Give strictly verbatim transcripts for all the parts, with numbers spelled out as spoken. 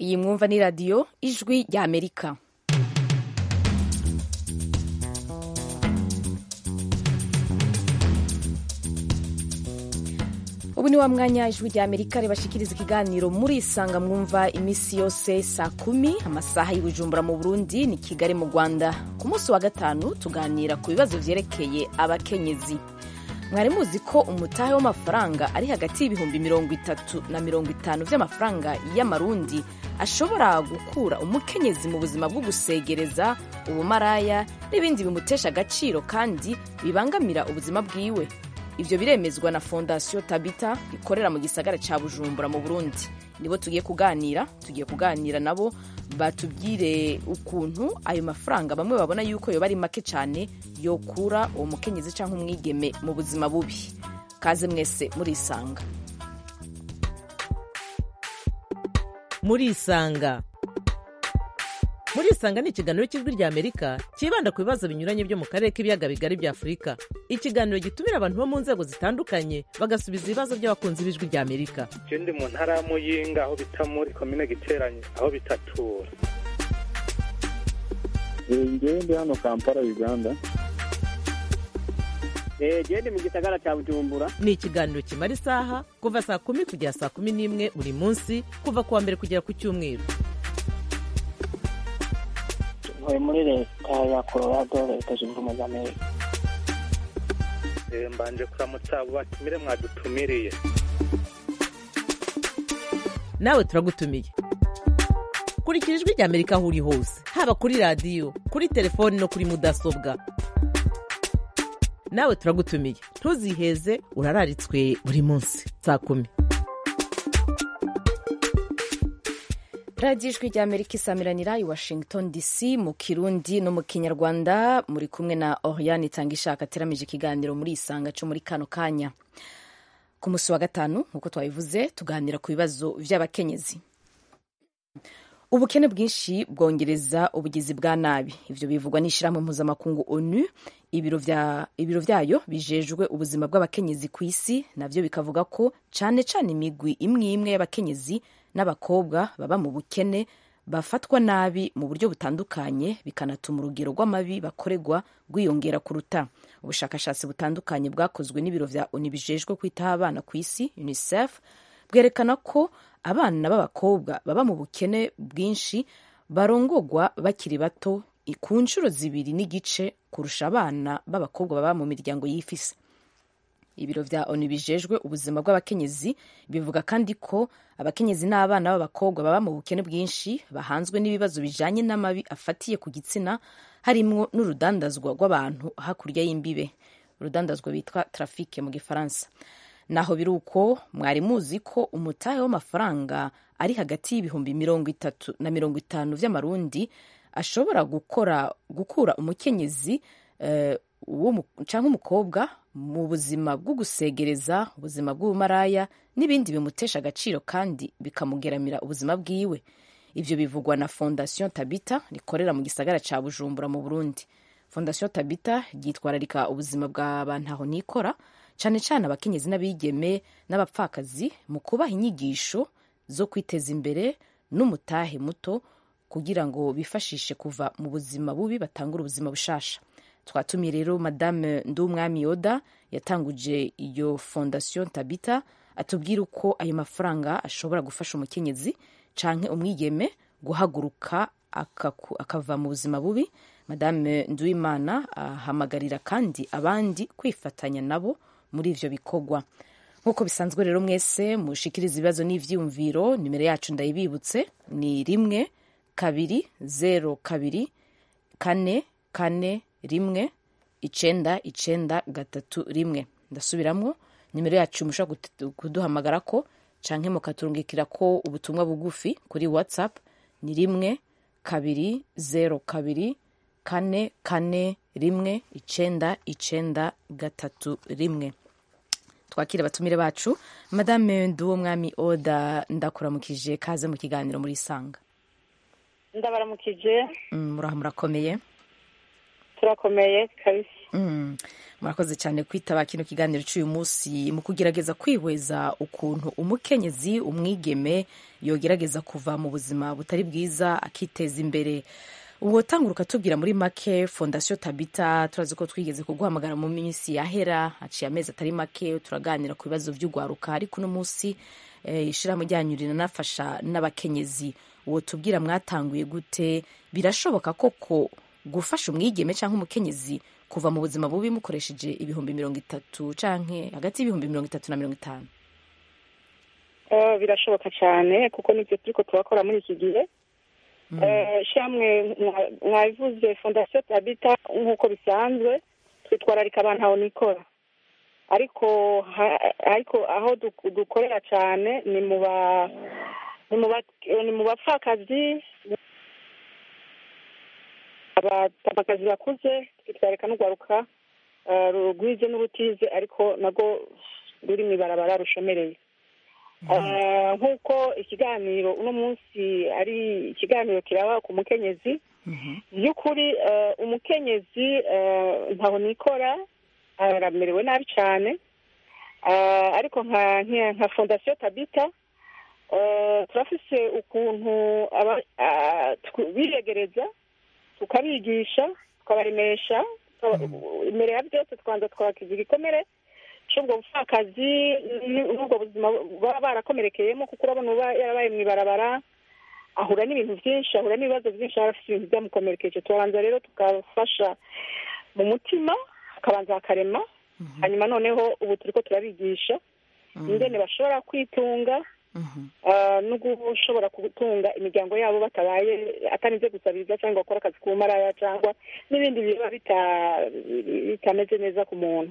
iyi mwumva ni radiyo ijwi rya Amerika. Ubu ni wa mwanya ijwi rya Amerika ribashikiriza ikiganiro muri isanga mwumva imisi yose saa kumi amasaha y'Ibujumbura mu Burundi ni Kigali mu Rwanda. Ku munsi wa gatanu tuganira ku bibazo vyerekeye abakenyezi. Mwari muzi ko umutahe w'amafaranga ari hagati y'ibihumbi mirongo itatu na mirongo itanu vy'amafaranga y'amarundi ashobora gukura umukenyezi mu buzima bwo gusegereza, ubumaraya n'ibindi bimutesha agaciro kandi bibangamira ubuzima bwiwe. Ivyo biremezwa na Fondation Tabita ikorera mu gisagara ca Bujumbura mu Burundi. Nibo tugiye kuganira, tugiye kuganira nabo batubwire ukuntu ayo mafaranga bamwe babona yuko yo bari make cyane yokura uwo mukenyezi canke umwigeme mu buzima bubi. Kaze mwese muri isanga. Muri isanga. Muri isanga ni ikiganiro cy'ijwi rya Amerika kibanda ku bibazo binyuranye byo mu karere k'ibiyaga bigari bya Afurika. Ikiganiro gitumira abantu bo mu nzego zitandukanye bagasubiza ibibazo by'abakunzi b'ijwi rya Amerika. Je ndi mu ntara ya Muyinga aho bita muri commune Giteranyi aho bitatura. Ngewe ndi hano Kampala Uganda. Eh je ndi mu gisagara ca Bujumbura. Ni ikiganiro kimara isaha kuva saa kumi kugera saa kumi n'imwe buri munsi kuva kuwa mbere kugera ku cyumweru. Muri leta ya Colorado leta zunze ubumwe za Amerika. Mbanje kuramutsa abo batumire mwadutumiriye. Nawe turagutumiye. Kurikira ijwi rya Amerika aho uri hose, haba kuri radiyo, kuri telefoni no kuri mudasobwa. Nawe turagutumiye. Ntuziheze urararitswe buri munsi saa kumi. Radio ijwi rya Amerika isamiranira i Washington D C mu Kirundi no mu Kinyarwanda. Muri kumwe na Oriane Itangishaka ateramije ikiganiro muri isanga cyo muri kano kanya. Ku munsi wa gatanu nkuko twabivuze tuganira ku bibazo vy'abakenyezi. Ubukene bwinshi bwongereza ubugizi bwa nabi. Ivyo bivugwa n'ishirahamwe mpuzamakungu ONU. Ibiro vya ibiro vyayo bijejwe ubuzima bw'abakenyezi ku isi navyo bikavuga ko cane cane imigwi imwe imwe y'abakenyezi n'abakobwa baba mu bukene bafatwa nabi mu buryo butandukanye bikanatuma urugero rw'amabi bakoregwa rwiyongera kuruta. Ubushakashatsi butandukanye bwakozwe n'ibiro vya ONU bijejwe kwitaho abana ku isi UNICEF bwerekana ko abana b'abakobwa baba mu bukene bwinshi barongogwa bakiri bato ku nshuro zibiri n'igice kurusha abana b'abakobwa baba mu miryango yifise. Ibiro vya ONU bijejwe ubuzima bw'abakenyezi bivuga kandi ko abakenyezi n'abana b'abakobwa baba mu bukene bwinshi bahanzwe n'ibibazo bijanye n'amabi afatiye ku gitsina harimwo n'urudandazwa rw'abantu hakurya y'imbibe, urudandazwa bitwa trafic mu gifaransa. Naho biruko mwari muzi ko umutahe w'amafaranga ari hagati y'ibihumbi mirongo itatu na mirongo itanu vy'amarundi ashobora gukora gukura umukenyezi uh, canke umukobwa mu buzima bwo gusegereza, ubuzima bw'ubumaraya n'ibindi bimutesha agaciro kandi bikamugeramira ubuzima bwiwe. Ivyo bivugwa na Fondation Tabita rikorera mu gisagara ca Bujumbura mu Burundi. Fondation Tabita yitwararika ubuzima bw'abantu aho nikora cane cane abakenyezi n'abigeme n'abapfakazi mu kubaha inyigisho zo kwiteza imbere n'umutahe muto kugira ngo bifashishe kuva mu buzima bubi batangura ubuzima bushasha. Twatumiye rero Madame Ndumwami Oda yatanguje iyo Fondation Tabita atubwira uko ayo mafaranga ashobora gufasha umukenyezi canke umwigeme guhaguruka akava mu buzima bubi. Madame Nduwimana ahamagarira kandi abandi kwifatanya nabo muri ivyo bikorwa. Nkuko bisanzwe rero mwese mushikiriza ibibazo n'ivyumviro, nimero yacu ndayibibutse ni rimwe kabiri zero kabiri kane kane rimwe icenda icenda gatatu rimwe. Ndasubiramwo nimero yacu mushobora kuduhamagara ko canke mukaturungikira ko ubutumwa bugufi kuri WhatsApp ni rimwe kabiri zero kabiri kane kane rimwe icenda icenda gatatu rimwe. Twakira abatumire bacu. Madame Nduwumwami Oda ndakuramukije, kaze mu kiganiro muri isanga. Ndabaramukije. Muraho murakomeye? Turakomeye kabisa. Mm. Murakoze cyane kwitaba kino kiganiro cy'uyu munsi mu kugerageza kwihweza ukuntu umukenyezi umwigeme yogerageza kuva mu buzima butari bwiza akiteza imbere. Uwo tanguruka tubwira muri make Fondation Tabita, turazi ko twigeze kuguhamagara mu minsi yahera, haciye amezi atari make turaganira ku bibazo by'ugwaruka, ariko uno munsi eh, ishirahamwe ryanyu rinafasha n'abakenyezi. Uwo tubwira mwatanguye gute? Birashoboka koko gufasha umwigeme cyangwa umukenyezi kuva mu buzima bubi mukoresheje ibihumbi mirongo itatu canke hagati y'ibihumbi mirongo itatu na mirongo itanu? Uh, birashoboka cyane kuko nibyo turiko turakora muri iki gihe. Mm. Uh, shamwe mwabivuze Fondation Tabita nk'uko bisanzwe twitwararika abantu aho nikora, ariko ha, ariko aho dukorera cyane ni mu ba ni mu ba ni mu bapfakazi, abatapakazi bakuze, twitwararika n'ugwaruka uh, rugwize n'urutize ariko nago ruri mw'ibarabara rushomereye. Nk'uko ikiganiro uno munsi ari ikiganiro kiraba ku mukenyezi, by'ukuri umukenyezi ntaho nikora aramerewe nabi cyane, ariko nka nka Fondation Tabita turafise ukuntu biregereza tukabigisha tukabaremesha imbere ya byose twanza twakiza igikomere cy'ubwo bupfakazi n'ubwo buzima baba barakomerekeyemo, kuko urabona uba yarabaye mw'ibarabara ahura n'ibintu byinshi, ahura n'ibibazo byinshi, arafite ibintu byamukomerekeje. Tubanza rero tukafasha mu mutima, akabanza akarema, hanyuma noneho ubu turiko turabigisha ingene bashobora kwitunga no gushobora gutunga imiryango yabo batabaye atanize gusabiriza cyangwa gukora akazi ku maraya cyangwa n'ibindi biba bitameze neza ku muntu,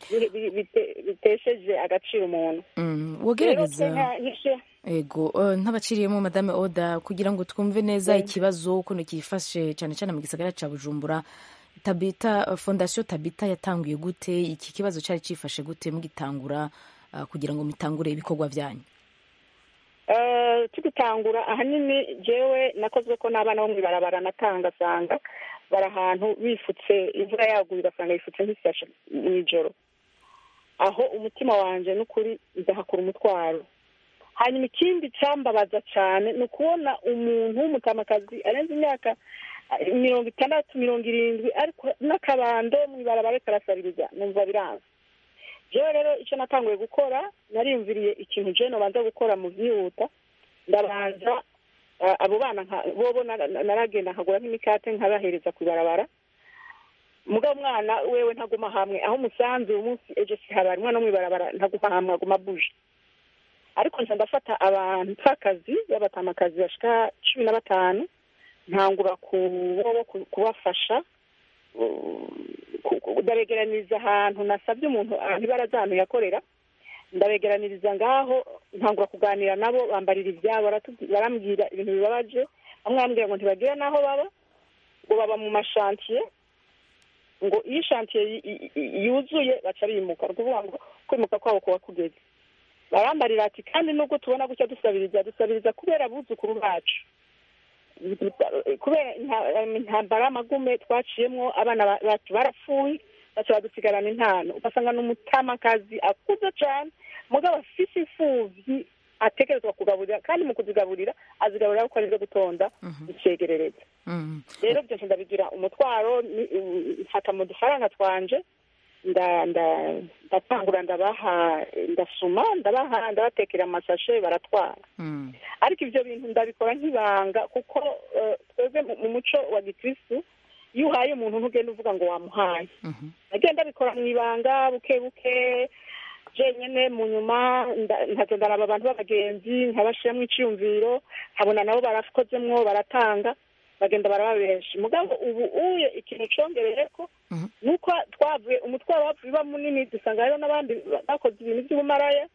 bitesheje agaciro umuntu. Wogerageza ego ntabaciriyemo Madame Oda kugira ngo twumve neza ikibazo ukuntu kifashe cyane cyane mu gisagara ca Bujumbura. Tabita, Fondation Tabita yatanguye gute? Iki kibazo cyari cifashe gute mugitangura kugira ngo mitangure ibikorwa byanyu? Uh, tugitangura ahanini jewe nakozwe ko n'abana bo mw'ibarabara natanga sanga bari ahantu bifutse imvura yaguye ugasanga bifutse nk'isashe mw'ijoro, aho umutima wanje n'ukuri ndahakura umutwaro. Hanyuma ikindi cyambabaza cyane ni ukubona umuntu w'umutamakazi arenze imyaka mirongo itandatu mirongo irindwi ariko n'akabando mw'ibarabara karasabiriza, numva biranze. Jewe rero icyo natanguye gukora, narimviriye ikintu je no banza gukora mu byihuta, ndabanza uh, abo bana bobo naragenda nkagura nk'imikate nkabahereza kwibarabara. Mugabo mwana wewe ntaguma hamwe, aho musanze umunsi ejo sihabari mwana mwibarabara ntaguma hamwe, aguma buje. Ariko nje ndafata abantu pakazi y'abatamakazi bashika cumi na batanu ntangura kubo kubafasha, ndabegeraniriza ahantu nasabye umuntu ntibarazanu yakorera, ndabegeraniriza ngaho ntangura kuganira nabo, bambarira ibyabo, barambwira ibintu bibabaje, bamwe bambwira ngo ntibagira naho baba, ngo baba mu mashantiye, ngo iyo shantiye yuzuye baca bimuka, ukuvuga ngo kwimuka kwabo kuba kugeze. Barambarira ati kandi nubwo tubona gutya dusabiriza dusabiriza kubera abuzukuru bacu, kubera intambara amagume twaciyemwo abana bacu barapfuye baca badusigarana intano, ugasanga n'umutamakazi akuze cyane mugabo afise imfuvyi atekerezwa kugaburira, kandi mu kuzigaburira azigaburira uko arizo gutonda icegerereza. Rero byose ndabigira umutwaro, mfata mu dufaranga twanje ndatangura ndabaha, ndasuma ndabaha, ndabatekera amasashe baratwara. Ariko ivyo bintu ndabikora nk'ibanga kuko twebwe mu muco wa gikristu iyo uhaye umuntu ntugenda uvuga ngo wamuhaye. Nagenda bikora mw'ibanga buke buke jenyene, mu nyuma nkagenda naba abantu b'abagenzi nkabashiramo iciyumviro, nkabona nabo barakozemwo baratanga, bagenda barababesha. Mugabo ubu uye ikintu congereyeko nuko twavuye umutwaro wavuye uba munini, dusanga rero n'abandi bakoze ibintu by'ubumaraya,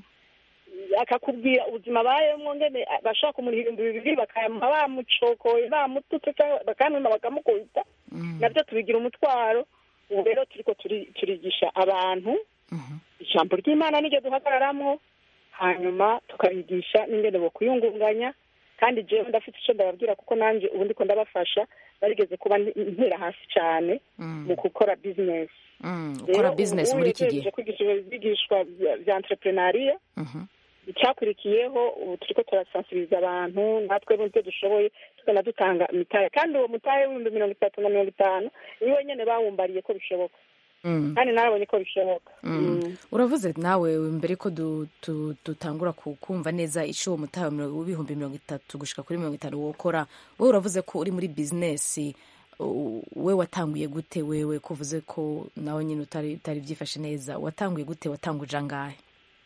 akakubwira ubuzima bayemwo ngene bashaka kumuriha ibihumbi bibiri bakamuha bamucokoye bamututse bakamwima bakamukubita, nabyo tubigira umutwaro. Ubu rero turiko turigisha abantu ijambo ry'Imana niryo duhagararamwo, hanyuma tukabigisha n'ingene bo kuyungunganya kandi jewe ndafite icyo ndababwira kuko nanjye ubu ndiko ndabafasha barigeze kuba ntera hasi cyane mu gukora business ukora business muri iki gihe kwigishwa bya entrepreneuria icyakurikiyeho ubu turiko turasansibiriza abantu natwe n'ibyo dushoboye tukana dutanga imitahe kandi uwo mutahe w'ibihumbi mirongo itatu na mirongo itanu niwe nyene bawumbariye ko bishoboka kandi narabonye ko bishoboka. Uravuze nawe mbere ko dutangura kumva neza icyo uwo mutahe w'ibihumbi mirongo itatu gushika kuri mirongo itanu wokora, wowe uravuze ko uri muri business, we watanguye gute? Wewe kuvuze ko nawe nyine utari utari byifashe neza, watanguye gute? Watanguje angahe?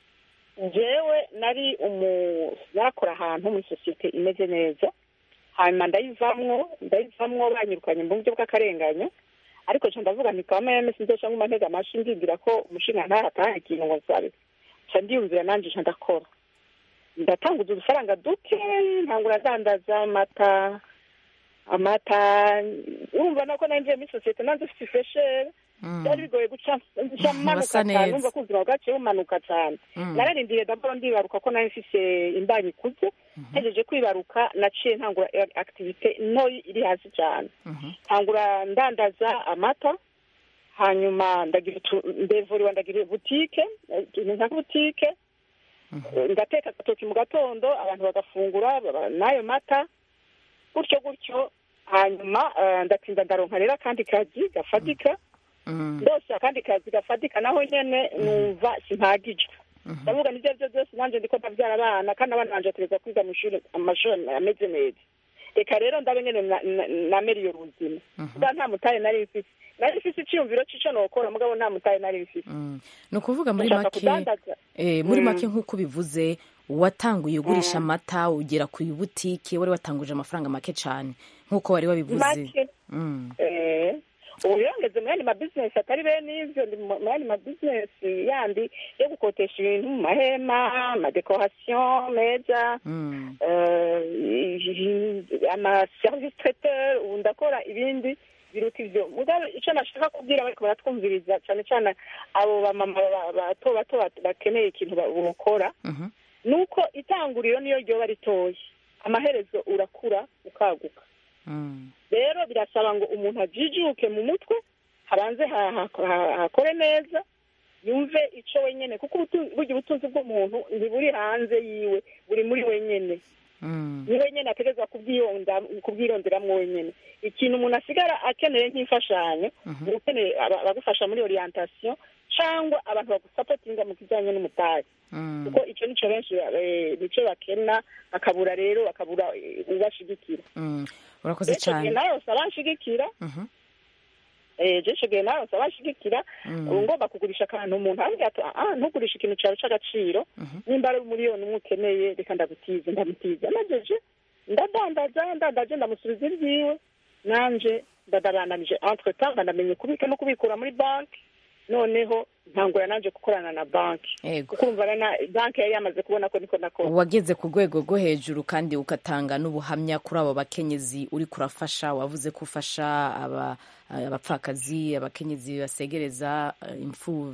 Jewe nari umu nakora ahantu muri societe imeze neza, hanyuma ndayivamwo ndayivamwo banyirukanye mu buryo bw'akarenganyo, ariko cyo ndavuga nti kama yeme sinzoca nguma ntega amashi ndibwira ko umushinga ntahataha ikintu ngo nsabe ca ndiyumvira nanje ca ndakora ndatanguza udufaranga duke ntangura ndandaza amata amata urumva nako nanjye muri societe nanjye ufite freshere byari bigoye guca guca manuka cyane, numva ko ubuzima bwaciye bumanuka cyane. Nararindiye daboro ndibaruka ko nari mfise imbanyi kuze, hejeje kwibaruka naciye ntangura activite no iri hasi cyane, ntangura ndandaza amata, hanyuma ndagira ndevuriwa ndagira boutique nka boutique, ndateka agatoki mu gatondo abantu bagafungura nayo mata gutyo gutyo, hanyuma ndatinda ndaronka rero kandi kazi gafatika ndose akandi kazi gafatika naho nyene numva simpagijwe, ndavuga nivyo byo byose nanje ndiko ndavyara abana kandi abana banje tereza kwiga mu ishuri amashuri ameze neza, reka rero ndabe nyene nameriye ubuzima kuba nta mutahe nari mfise nari mfise iciyumviro c'ico nokora mugabo nta mutahe nari mfise. Ni ukuvuga muri make eh muri make nk'uko bivuze watanguye ugurisha amata ugera ku butike, wari watanguje amafaranga make cyane nk'uko wari wabivuze. eh ubu yongeze muri ma business atari bene ivyo muri ma business yandi yo gukotesha ibintu mu mahema, ma decoration meza, ama service traiteur, undakora ibindi biruta ivyo. Mugabo ico nashaka kubwira bariko baratwumviriza cyane cyane abo bamama bato bato bakeneye ikintu bakora, nuko itanguriro niyo ryo baritoye, amaherezo urakura ukaguka. Rero birasaba ngo umuntu ajijuke mu mutwe, habanze hakore neza, yumve ico wenyene, kuko burya ubutunzi bw'umuntu ntiburi hanze yiwe, buri muri wenyene. Ni wenyene ategezwa kubyiyonda kubyironderamwo wenyene. Ikintu umuntu asigara akeneye nk'imfashanyo, ukeneye abagufasha muri orientation cyangwa abantu bagusapotinga mu kijanye n'umutahe, kuko ico nico benshi nico bakena, bakabura rero bakabura ubashigikira. Urakoze cyane. Nayo sabashigikira. Eh je shege nayo sabashigikira, ngomba kugurisha akantu umuntu hangi ati ah ntugurisha ikintu cyawe cy'agaciro, nimba ari miliyoni umukeneye reka ndagutize ndamutiza. Najeje ndadandaza ndandaje ndamusubiza ibyiwe, nanje ndadabananije entre temps ndamenye kubika no kubikura muri banki, noneho ntangura nanje gukorana na banki, kuko umva na banki yari yamaze kubona ko niko nakora. Wageze ku rwego rwo hejuru kandi ukatanga n'ubuhamya kuri abo bakenyezi uri kurafasha. Wavuze ko ufasha aba abapfakazi, abakenyezi basegereza imfu,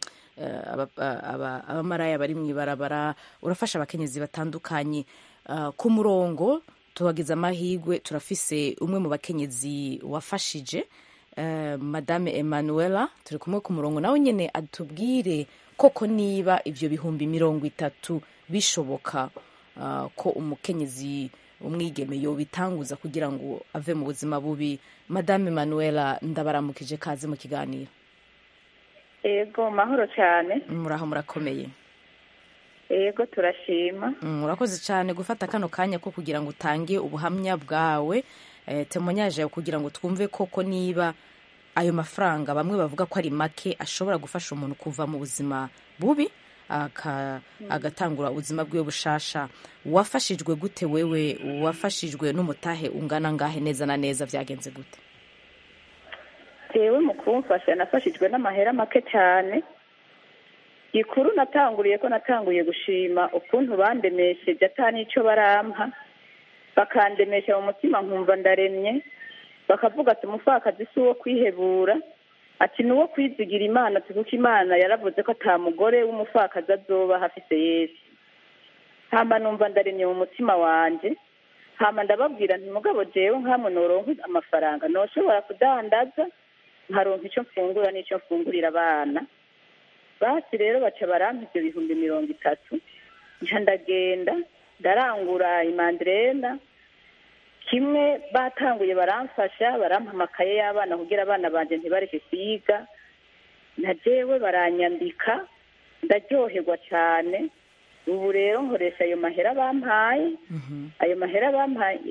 abamaraya bari mu ibarabara, urafasha abakenyezi batandukanye. Ku murongo tubagize amahirwe turafise umwe mu bakenyezi wafashije, Madame Emanuela, turi kumwe ku murongo, nawe nyene atubwire koko niba ivyo bihumbi mirongo itatu bishoboka ko umukenyezi umwigeme yo bitanguza kugira ngo ave mu buzima bubi. Madame Emanuela, ndabaramukije, kaze mu kiganiro. Ego mahoro cyane. Muraho murakomeye? Ego turashima. Murakoze cyane gufata kano kanya ko kugira ngo utange ubuhamya bwawe, temonyaje kugira ngo twumve koko niba ayo mafaranga bamwe bavuga ko ari make ashobora gufasha umuntu kuva mu buzima bubi agatangura ubuzima bwiwe bushasha. Wafashijwe gute wewe? Wafashijwe n'umutahe ungana ngahe neza na neza, vyagenze gute? Tewe mu kumfasha nafashijwe n'amahera make cyane. Ikuru natanguriye ko natanguye gushima ukuntu bandemesheje atani ico barampa, bakandemesha mu mutima nkumva ndaremye, bakavuga ati umupfakazi si uwo kwihebura, ati ni uwo kwizigira Imana, kuko Imana yaravuze ko ata mugore w'umupfakazi azoba hafise Yesu. Hamba numva ndaremye mu mutima wanje, hama ndababwira nti mugabo jewe nkamwe noronka amafaranga noshobora kudandaza nkaronka icyo mfungura n'icyo mfungurira abana. Basi rero baca barampa ibyo bihumbi mirongo itatu nca ndagenda ndarangura imandirena kimwe batanguye baramfasha barampa amakaye y'abana kugira abana banje ntibareke kwiga na jewe baranyandika ndaryoherwa cyane. Ubu rero nkoresha ayo mahera bampaye ayo mahera bampaye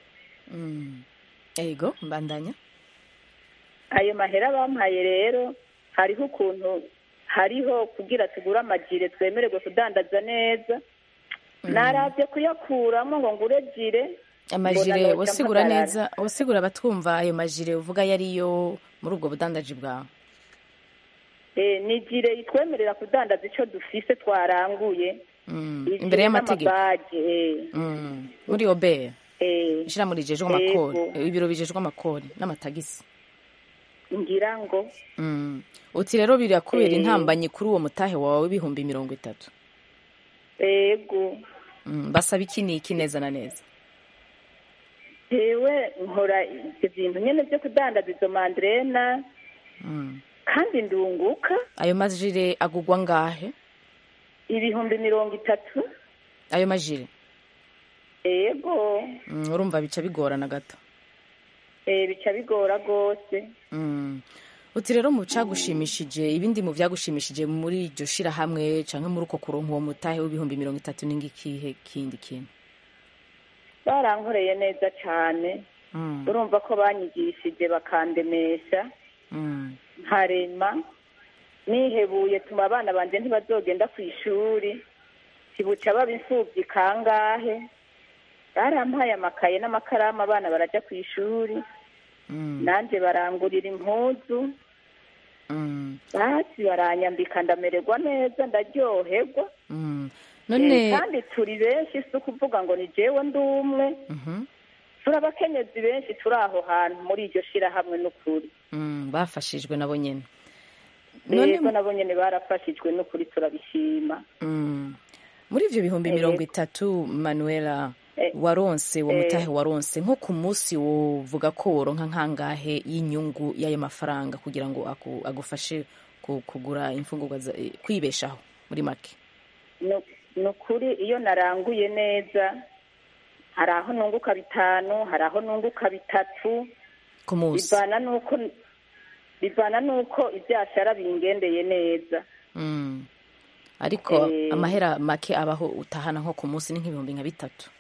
ego mbandanya. Ayo mahera bampaye rero hariho ukuntu hariho kugira tugure amajire twemererwe kudandaza neza. Naravye kuyakuramo ngo ngure jire amajire wasigura neza wasigura abatwumva ayo majire uvuga yariyo muri ubwo budandaji bwawe. Eh ni jire itwemerera kudandaza ico dufise twaranguye imbere y'amategeko mm. muri obe eh ishira muri jeje amakori ibiro bijejwe amakori n'amatagisi ngira ngo mm. Uti rero birakubera intambanyi kuri uwo mutahe wawe w'ibihumbi mirongo itatu. Ego mm. Basaba iki niki neza na neza? Ewe nkora ibintu nyene byo kudandaza izo mandrena mm. kandi ndunguka. Ayo majire agugwa ngahe? Ibihumbi mirongo itatu. Ayo majire? Ego mm. Urumva bica bigorana gato? Eh bica bigora gose. mm. Uti rero mu cagushimishije ibindi mu vyagushimishije muri iryo shira hamwe canke muri uko kuronka uwo mutahe w'ibihumbi mirongo itatu n'ingikihe kindi kintu? Barankoreye neza cyane. mm. Urumva ko banyigishije bakandemesha mm. nkarema nihebuye tuma abana banje ntibazogenda ku ishuri kibuca baba imfuvyi kangahe. Barampaye amakaye n'amakaramu abana baraja ku ishuri mm. nanje barangurira impuzu mm. basi baranyambika ndamererwa neza ndaryoherwa. mm. None e, kandi turi benshi si ukuvuga ngo ni jewe ndumwe mhm turi abakenyezi benshi turi aho hantu muri iryo shira hamwe n'ukuri mm. Bafashijwe nabo nyene. None nabo nyene barafashijwe n'ukuri turabishima. mm. Muri ivyo bihumbi mirongo itatu Manuela waronse wo mutahe waronse nko ku munsi wovuga ko woronka nkangahe y'inyungu y'ayo mafaranga kugira ngo agufashe kugura imfungurwa kwibeshaho muri make? Nukuri iyo naranguye neza hari aho nunguka bitanu hari aho nunguka bitatu ku munsi bivana nuko bivana nuko ibyashara bingendeye neza. mm. Ariko e... amahera make abaho utahana nko ku munsi ni nk'ibihumbi nka bitatu.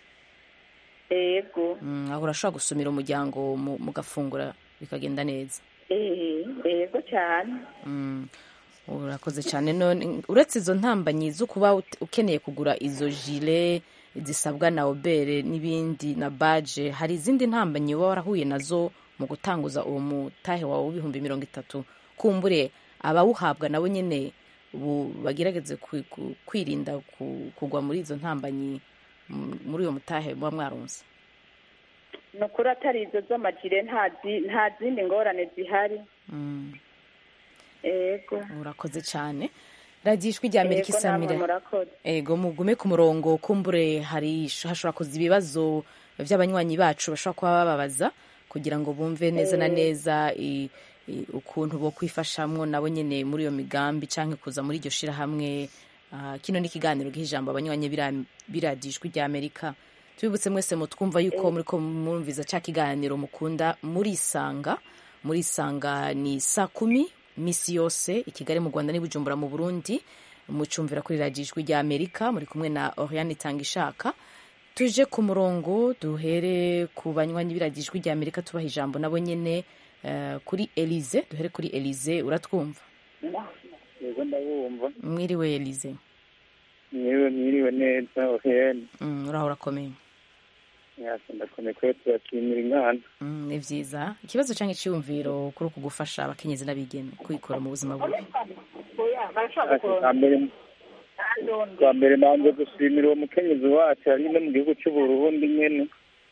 Ego mm. Aho urashobora gusumira umuryango mugafungura bikagenda neza. eh ego cyane. mm. Urakoze cyane. None uretse izo ntambanyi zo kuba ukeneye kugura izo jile zisabwa na obere n'ibindi na badge, hari izindi ntambanyi wowe warahuye nazo mu gutanguza uwo mutahe wawe w'ibihumbi mirongo itatu? Kumbure abawuhabwa nabo nyene bagerageze kwirinda kugwa muri izo ntambanyi muri uwo mutahe muba mwaronse. Nukuri atari izo z'amajire nta zindi ngorane zihari. mm. Ego urakoze cyane. Radio Ijwi rya Amerika isamira. Ego mugume ku murongo kumbure hari hashobora kuza ibibazo by'abanywanyi bacu bashobora kuba bababaza kugira ngo bumve neza na neza i, i, ukuntu bo kwifashamwo nabo nyene muri iyo migambi canke kuza muri iryo shira hamwe. Uh, kino ni kiganiro gihijambo abanywanyi biradiyo Ijwi rya Amerika. Tubibutse mwese mutwumva yuko muri ko murumviza ca kiganiro mukunda muri Isanga. Muri Isanga ni saa kumi misi yose i Kigali mu Rwanda ni Bujumbura mu Burundi. Mucumvira kuri Radio Ijwi rya Amerika muri kumwe na Oriane Tangishaka. Tuje ku murongo duhere ku banywanyi biradiyo Ijwi rya Amerika tubaha ijambo nabo nyene. Uh, kuri Elize duhere kuri Elize uratwumva? Yego ndabumva. Mwiriwe Elize. Mwiriwe mwiriwe neza Oriane. Mm, uraho urakomeye. Yasa ndakomeye ko turashimira Imana. Mm, ni vyiza. Ikibazo canke cyumviro kuri kugufasha abakenyezi n'abigeme kwikora mu buzima bwawe. Kwa mbere nanze gushimira uwo mukenyezi wacu ari no mu gihugu cy'u Burundi nyene.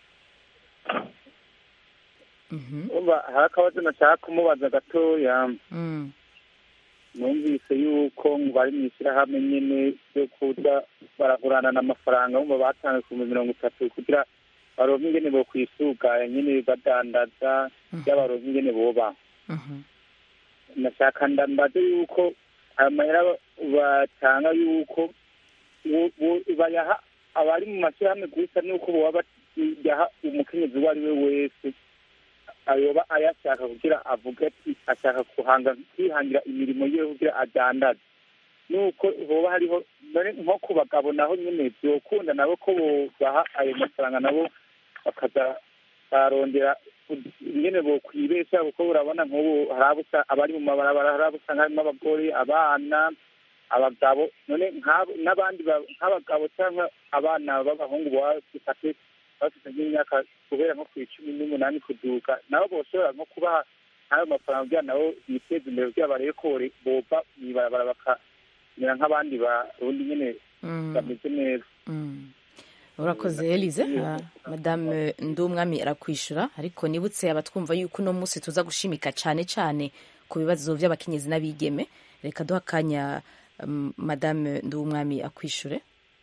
Mhm. Umva harakabazo nashaka kumubaza gatoya. Mm. Numvise yuko bari mu ishyirahamwe nyene yo kuza baragurana n'amafaranga umva batanze ku mirongo itatu kugira baronka ingene bo kwisuganya nyene badandaza y'abaronka ingene boba nashaka ndambaze yuko ayo mahera batanga yuko bayaha abari mu mashyirahamwe gusa nuko boba bayaha umukenyezi uwo ari we wese ayoba ayashaka kugira avuga ati ashaka kuhanga kwihangira imirimo yiwe kugira adandaze nuko hoba hariho nko ku bagabo naho nyine byokunda nabo ko baha ayo mafaranga nabo bakaza barondera ingene bo kwibesha kuko urabona nk'ubu harabusa abari mu mabarabara harabusa harimo abagore abana abagabo none n'abandi nk'abagabo cyangwa abana b'abahungu bafite bafite nk'imyaka kubera nko ku icumi n'umunani kuduka nabo boshobora nko kubaha ayo mafaranga kugira nabo biteze imbere kugira barebe ko bova mw'ibarabara bakamera nk'abandi barundi nyine bameze neza. urakoze Elize. Madame Ndumwami arakwishura ariko nibutse abatwumva yuko uno munsi tuza gushimika cyane cyane ku bibazo by'abakenyezi n'abigeme. Reka duha akanya Madame Ndumwami akwishure.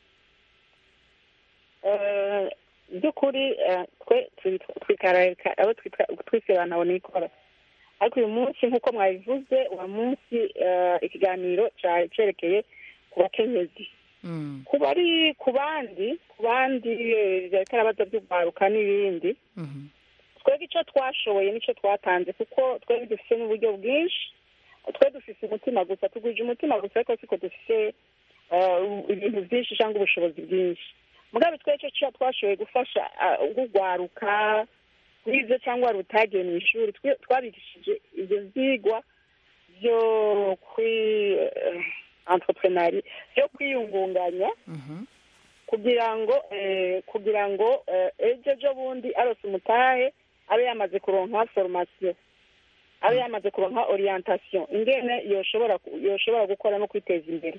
by'ukuri twe twikararika abo twise abantu nikora ariko uyu munsi nk'uko mwabivuze uwo munsi ikiganiro cyari cyerekeye ku bakenyezi ku bari ku bandi ku bandi byarabaza by'ugwaruka n'ibindi twebwe icyo twashoboye n'icyo twatanze kuko twebwe dufite n'uburyo bwinshi twe dufite umutima gusa tugwije umutima gusa ariko siko dufite ibintu byinshi cyangwa ubushobozi bwinshi mugabe twece cyo twashoboye gufasha ugwaruka kwize cyangwa rutagiye mu ishuri twabigishije ibyo byigwa byo kwi entrepreneuria byo kwiyungunganya kugira ngo kugira ngo ejo ejo bundi arose umutahe abe yamaze kuronka formation abe yamaze kuronka orientation ingene yoshobora yoshobora gukora no kwiteza imbere.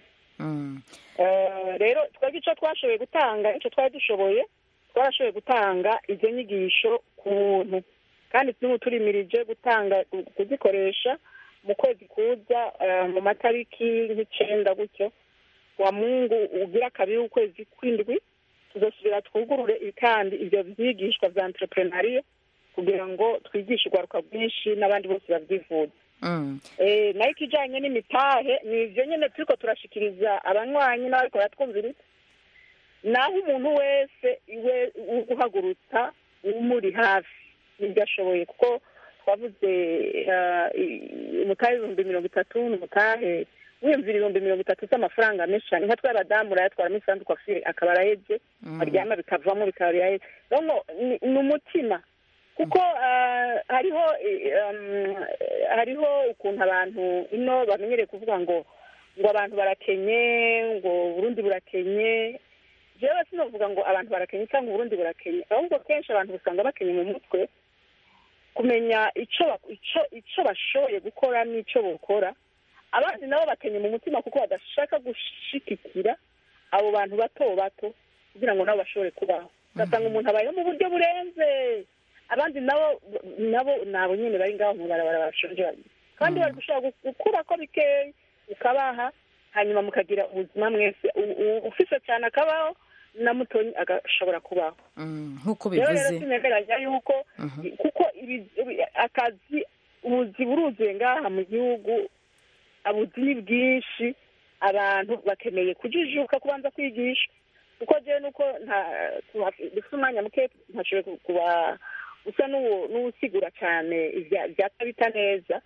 rero twebwe icyo twashoboye gutanga icyo twari dushoboye twarashoboye gutanga izo nyigisho ku buntu kandi n'ubu turimirije gutanga kuzikoresha mu kwezi kuza mu matariki nk'icyenda gutyo wa mungu ugira kabiri ukwezi kw'indwi tuzosubira twugurure kandi ibyo byigishwa bya entrepreneuria kugira ngo twigishe urwaruka rwinshi n'abandi bose babyifuza. nayo ikijyanye n'imitahe ni ibyo nyine turiko turashikiriza abanywanyi n'abariko baratwumviriza naho umuntu wese iwe guhagurutsa umuri hafi nibyo ashoboye kuko twavuze umutahe ibihumbi mirongo itatu ni umutahe wiyumvira ibihumbi mirongo itatu z'amafaranga menshi cyane nka tw'abadamu urayatwaramo isanduku afire akaba arahebye aryama bikavamo bikaba birahebye ni umutima kuko hariho hariho ukuntu abantu ino bamenyereye kuvuga ngo ngo abantu barakenye ngo Burundi burakenye jewe sinovuga ngo abantu barakenye cyangwa Burundi burakenye ahubwo kenshi abantu usanga bakenye mu mutwe kumenya ico ico ico bashoboye gukora n'ico bokora abandi nabo bakenye mu mutima kuko badashaka gushikikira abo bantu bato bato kugira ngo nabo bashobore kubaho ugasanga umuntu abayeho mu buryo burenze abandi nabo nabo nabo nyine bari ngaho mu barabara bashonje kandi bari gushaka gukura ko bikeyi ukabaha hanyuma mukagira ubuzima mwese ufise cyane akabaho na mutonyi agashobora kubaho nk'uko bivuze rero sinegeranya yuko kuko akazi ubuzi buruzuye ngaha mu gihugu abuzi ni bwinshi abantu bakeneye kujijuka kubanza kwigisha kuko jewe nuko dufite umwanya muke ntashoboye kuba usa n'uwusigura cyane byatabita neza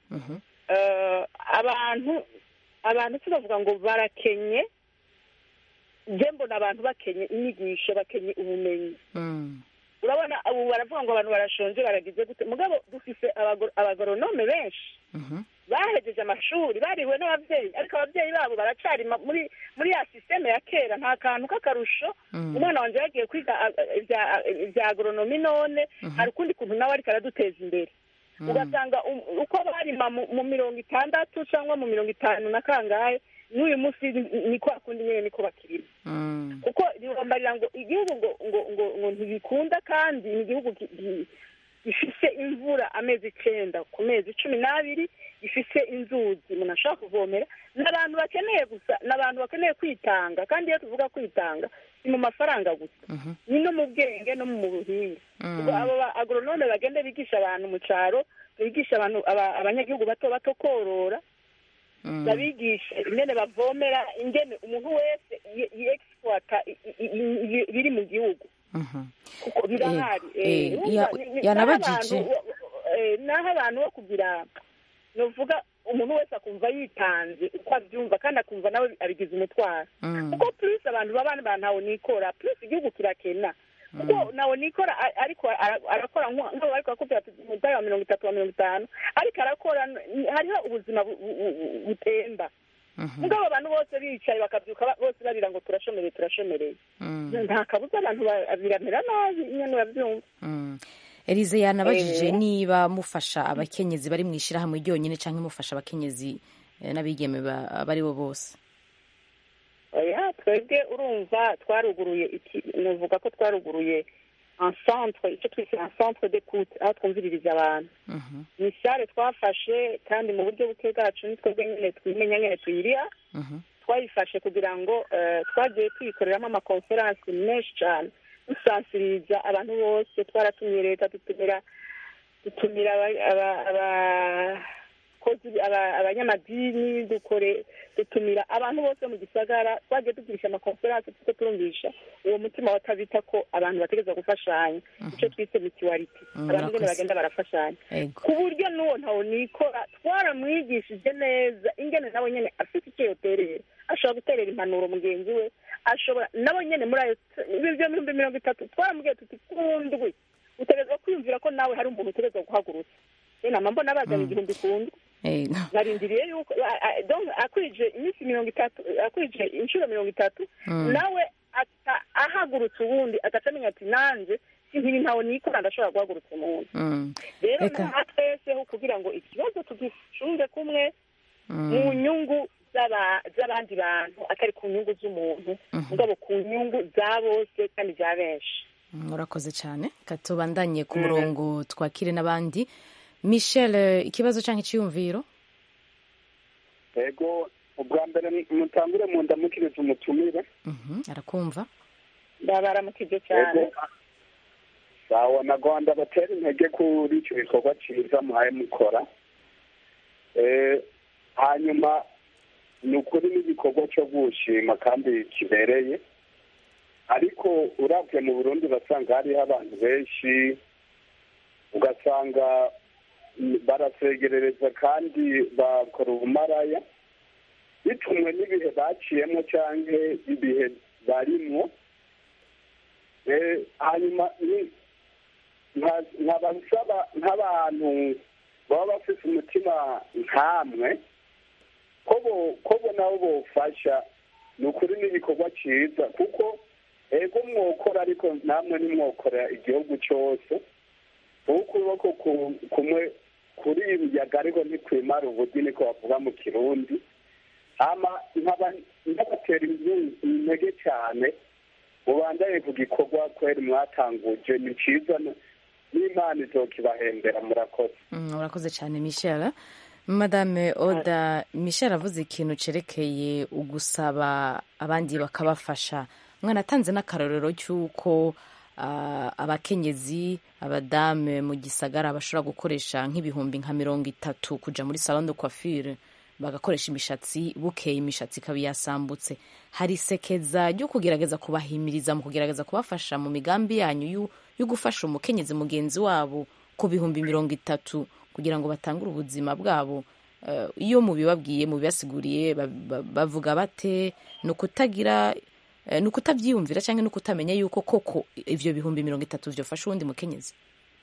abantu abantu tubavuga ngo barakenye je mbona abantu bakenye inyigisho bakenye ubumenyi urabona ubu baravuga ngo abantu barashonje baragize gute mugabo dufise abagoronome benshi bahejeje amashuri bariwe n'ababyeyi ariko ababyeyi babo baracari muri muri ya systeme ya kera nta kantu k'akarusho umwana wanje yagiye kwiga ibya agronomi none hari ukundi kuntu nawe ariko araduteza imbere ugasanga uko barima mu mirongo itandatu cyangwa mu mirongo itanu na kangahe n'uyu munsi ni kwa kundi nyine niko bakirima kuko bibambarira ngo igihugu ngo ngo ngo ntibikunda kandi ni igihugu gifise imvura amezi icenda ku mezi cumi n'abiri, gifise inzuzi umuntu ashobora kuvomera. N'abantu bakeneye gusa n'abantu bakeneye kwitanga, kandi iyo tuvuga kwitanga si mu mafaranga gusa, ni no mu bwenge no mu buhinga. ubwo abo ba agronome bagenda bigisha abantu mu caro, bigisha abantu abanyagihugu bato bato korora, babigisha ingene bavomera, ingene umuntu wese yexploita biri mu gihugu. Kuko birahari yanabajije naho abantu bo kugira novuga umuntu wese akumva yitanze uko abyumva, kandi akumva nawe abigize umutwaro. Kuko plus abantu babana bantaho nikora, plus igihugu kirakena. Kuko nawe nikora ariko arakora nk'abo ariko akubwira mu wa mirongo itatu wa mirongo itanu, ariko arakora hariho ubuzima butemba. Mugabo abantu bose bicaye bakabyuka bose barira ngo turashomereye turashomereye, nta kabuza abantu biramera nabi nyene bavyumva. Elize yanabajije niba mufasha abakenyezi bari mu ishirahamwe ryonyine canke mufasha abakenyezi n'abigeme bari bo bose. Oya, twebwe urumva twaruguruye iki, nuvuga ko twaruguruye un centre, icyo twise un centre d'écoute, aho twumviririza abantu. Ni sare twafashe, kandi mu buryo buke bwacu ni twebwe nyene twimenya nyene tuyiriha. Twayifashe kugira ngo twagiye tuyikoreramo amakonferansi menshi cyane, dusansiriza abantu bose. Twaratumye leta, dutumira dutumira abakozi abanyamadini, dukore dutumira abantu bose mu gisagara. Twagiye tugirisha amakonferansi tuko turumvisha uwo mutima watabita ko abantu bategeza gufashanya, icyo twise mutuality, abantu nyene bagenda barafashanya ku buryo n'uwo ntawo nikora. Twaramwigishije neza ingene nawe nyene afite icyo yoterera, ashobora guterera impanuro mugenzi we, ashobora nabo nyene muri ayo ibyo ibihumbi mirongo itatu twaramubwiye tuti kundwi utegerezwa kwiyumvira ko nawe hari umuntu utegerezwa guhagurutsa. Nama mbona bazana igihumbi kundwi, narindiriye yuko donc akwije iminsi mirongo itatu, akwije inshuro mirongo itatu, nawe ahagurutse ubundi agacamenya ati nanje sinkibi ntawo nikora, ndashobora guhagurutsa umuntu. Rero nta tweseho kugira ngo ikibazo tugicunge kumwe mu nyungu z'abandi bantu, atari ku nyungu z'umuntu, mugabo ku nyungu za bose kandi za benshi. Murakoze cyane. Katubandanye ku murongo twakire n'abandi. Michel, ikibazo canke iciyumviro? Ego, ubwa mbere mutangure mu ndamukiriza umutumire. Arakumva. Ndabaramukije cyane. Sawa, na Rwanda batera intege kuri icyo gikorwa cyiza muhaye mukora. Hanyuma ni ukuri n'igikorwa cyo gushima kandi kibereye, ariko uravye mu Burundi basanga hariho abantu benshi, ugasanga barasegerereza kandi bakora ubumaraya bitumwe n'ibihe baciyemo cyangwa ibihe barimwo. Hanyuma nkabasaba nk'abantu baba bafite umutima nkamwe ko bo nabo bofasha. Ni ukuri n'igikorwa cyiza, kuko ego mwokora ariko namwe nimwokora igihugu cyose, ukuboko kumwe kuri imiyaga ariko ntikwimara ubugi, niko bavuga mu Kirundi. nkabatera intege cyane mubandaye ku gikorwa kweri mwatanguje, ni cyiza n'Imana izokibahembera. Murakoze. Murakoze cyane Michel. Madame Oda, Michel avuze ikintu cerekeye ugusaba abandi bakabafasha. Mwanatanze n'akarorero cy'uko uh, abakenyezi abadame mu gisagara bashobora gukoresha nk'ibihumbi nka mirongo itatu kuja muri salon de coiffure bagakoresha imishatsi, bukeye imishatsi ikaba yasambutse. Hari sekeza ryo kugerageza kubahimiriza mu kugerageza kubafasha mu migambi yanyu yo gufasha umukenyezi mugenzi wabo ku bihumbi mirongo itatu kugira ngo batangure ubuzima bwabo. Uh, iyo mubibabwiye mubibasiguriye bavuga bate? No kutagira uh, no kutavyiyumvira cyangwa no kutamenya yuko koko ivyo bihumbi mirongo itatu vyofasha undi mukenyezi.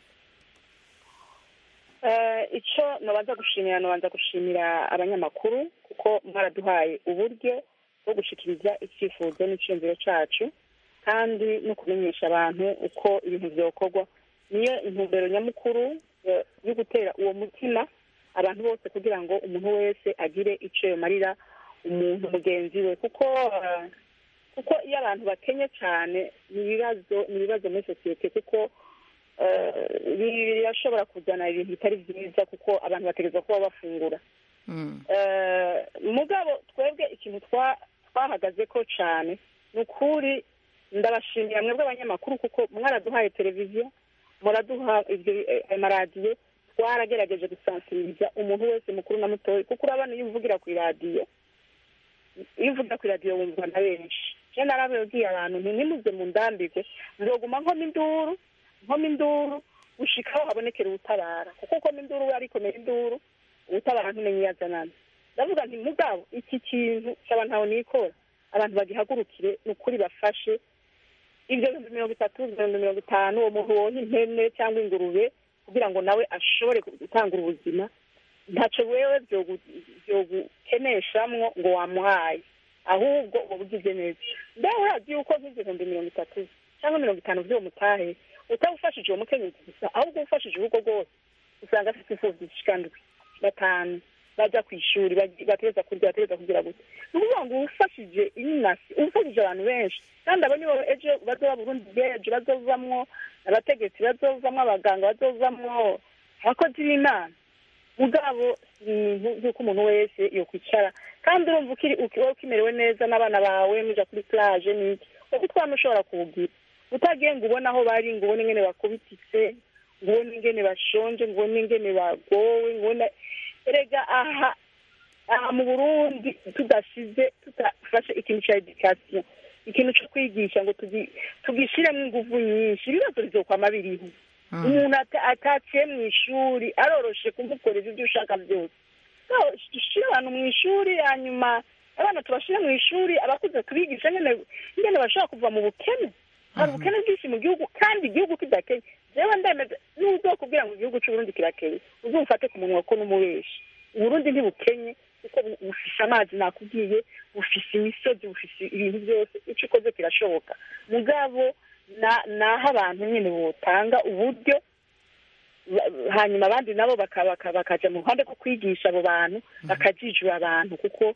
Uh, ico nobanza gushimira nobanza gushimira abanyamakuru kuko mwaraduhaye uburyo bwo gushikiriza icyifuzo n'iciyumviro cacu kandi no kumenyesha abantu uko ibintu vyokorwa. Niyo intumbero nyamukuru yo gutera uwo mutima abantu bose kugira ngo umuntu wese agire ico yomarira umuntu mugenzi we, kuko uh, kuko iyo abantu bakenye cyane ni ibibazo ni ibibazo muri sosiyete, kuko birashobora kuzana ibintu bitari byiza kuko abantu bategereza kuba bafungura mugabo twebwe ikintu twahagaze ko cyane ni ukuri ndabashimira mwebwe abanyamakuru kuko mwaraduhaye televiziyo muraduha amaradiyo twaragerageje gusansiriza umuntu wese mukuru na mutoya kuko urabona iyo uvugira ku iradiyo iyo uvugira ku iradiyo wumvwa na benshi cyane narababwiye abantu ntimuze mu ndambike nzoguma nkoma induru nkoma induru gushikaho habonekera ubutabara kuko nkoma induru we arikomera induru ubutabara ntumenye iyo azanana ndavuga nti mugabo iki kintu cyaba ntawe nikora abantu bagihagurukire ni ukuri bafashe ibyo bihumbi mirongo itatu ibihumbi mirongo itanu uwo muntu wonka impene cyangwa ingurube kugira ngo nawe ashobore gutanga ubuzima ntacyo wewe byogukeneshamwo ngo wamuhaye ahubwo uba ugize neza ndawe urazi yuko nk'ibihumbi mirongo itatu cyangwa mirongo itanu by'uwo mutahe utawufashije uwo mukenyezi gusa ahubwo ufashije urugo rwose usanga afite imfubyi zishika ndwi batanu bajya ku ishuri bategereza kurya bategereza kugira gute ni ukuvuga ngo ufashije inyinasi ufashije abantu benshi kandi abo nibo ejo bazoba burundi bw'ejo bazovamwo abategetsi bazovamwo abaganga bazovamwo abakozi b'imana mugabo ibintu by'uko umuntu wese yokwicara kandi urumva wowe ukimerewe neza n'abana bawe muja kuri plage n'iki uko twaba ushobora kuwugira utagiye ngo ubone aho bari ngo ubone ingene bakubititse ngo ubone ingene bashonje ngo ubone ingene bagowe ngo ubone erega aha aha mu burundi tudashize tudafashe ikintu cya edikasiyo ikintu cyo kwigisha ngo tugishyiremo ingufu nyinshi ibibazo bizokwama biriho umuntu ataciye mu ishuri aroroshe kumukorera ibyo ushaka byose dushyire abantu mu ishuri hanyuma abana tubashyire mu ishuri abakuze tubigisha ingene bashobora kuva mu bukene hari ubukene bwinshi mu gihugu kandi igihugu kidakeye jewe ndemeza n'uzokubwira ngo igihugu cy'uburundi kirakeye uzumfate ku munwa ko n'umubeshi uburundi ntibukenye kuko bufise amazi nakubwiye bufise imisozi bufise ibintu byose icyo ukoze kirashoboka mugabo naho abantu nyine botanga uburyo hanyuma abandi nabo bakaja mu ruhande rwo kwigisha abo bantu bakajijura abantu kuko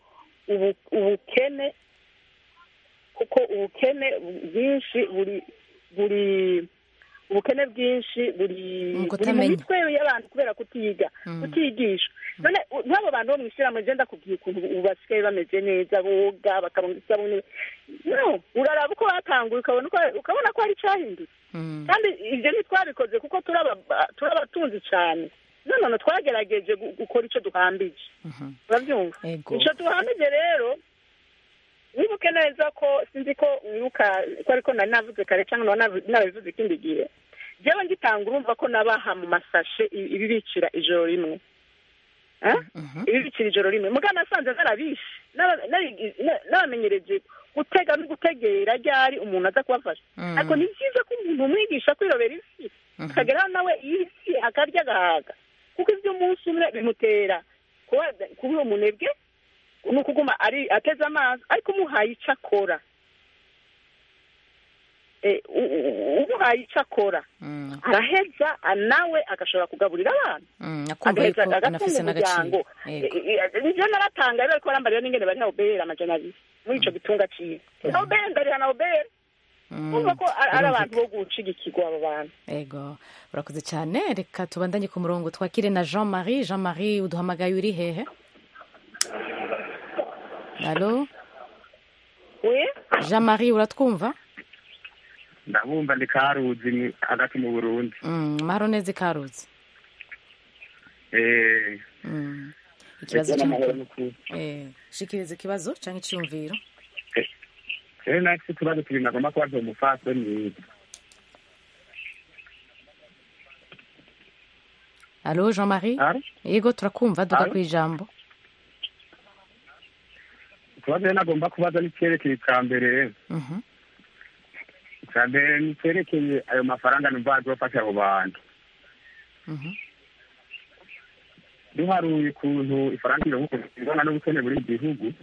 ubukene kuko ubukene bwinshi buri buri ubukene bwinshi buri buri mu mitwe y'abantu kubera kutiga kutigisha none nk'abo bantu bo mu ishyirahamwe genda kubwira ukuntu ubu basigaye bameze neza boga bakabona isabune no uraraba uko batanguye ukabona ko hari icyahindutse kandi ibyo ntitwabikoze kuko turabatunzi cyane none twagerageje gukora icyo duhambije urabyumva icyo duhambije rero wibuke neza ko sinzi ko wibuka ko ariko nari navuze kare cyangwa nabivuze ikindi gihe jewe ngitanga urumva ko nabaha mu masashe ibibicira ijoro rimwe ibibicira ijoro rimwe mugana nasanze narabishe n'abamenyereje gutega no gutegera ryari umuntu aza kubafasha ariko ni byiza ko umuntu umwigisha kwirobera isi akageraho nawe isi akarya agahaga kuko iby'umunsi umwe bimutera kuba umunebwe ni ukuguma ari ateze amazi ariko umuhaye icyo akora umuhaye icyo akora araheza nawe agashobora kugaburira abantu agaheza agatunga umuryango ibyo naratanga rero ko barambarira n'ingene bari nawubere amajana abiri muri icyo gitunga cyiza nawubere ndariha nawubere umva ko ari abantu bo gucigikirwa abo bantu ego urakoze cyane reka tubandanye ku murongo twakire na Jean Marie Jean Marie uduhamagaye uri hehe Allô? Oui? Jean-Marie uratwumva? Ndabumva ndi Karuzi hagati mu Burundi. Mm, mahoro neza Karuzi. Eh. Mm. Ikibazo cy'amahoro. Eh, shikirize kibazo cyangwa icyumviro? Eh. Eh, nasi tubazo turi nagomba kwaza umufaso ni. Allô Jean-Marie? Yego turakumva duka kwijambo. Tubaze nagomba kubaza n'icyerekeye cya mbere cya mbere n'icyerekeye ayo mafaranga numva azofasha abo bantu duharuye ukuntu ifaranga ingana n'ubukene buri gihugu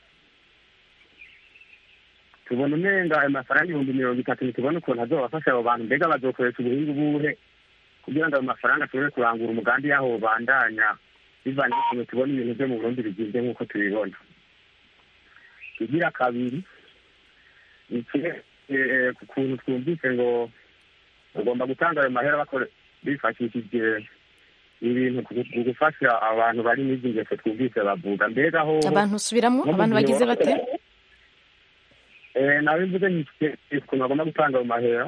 tubona umenga ayo mafaranga ibihumbi mirongo itatu ntitubona ukuntu azobafasha abo bantu mbega bazokoresha ubuhinga ubuhe kugira ngo ayo mafaranga ashobore kurangura umugambi y'aho bandanya bivanye n'ukuntu tubona ibintu byo mu Burundi bigize nk'uko tubibona igira kabiri ku kuntu twumvise ngo bagomba gutanga ayo mahera bakore bifashishije ibintu ku gufasha abantu bari n'izi ngeso twumvise bavuga mbega aho abantu usubiramo abantu bagize bate eh nawe mvuze ukuntu bagomba gutanga ayo mahera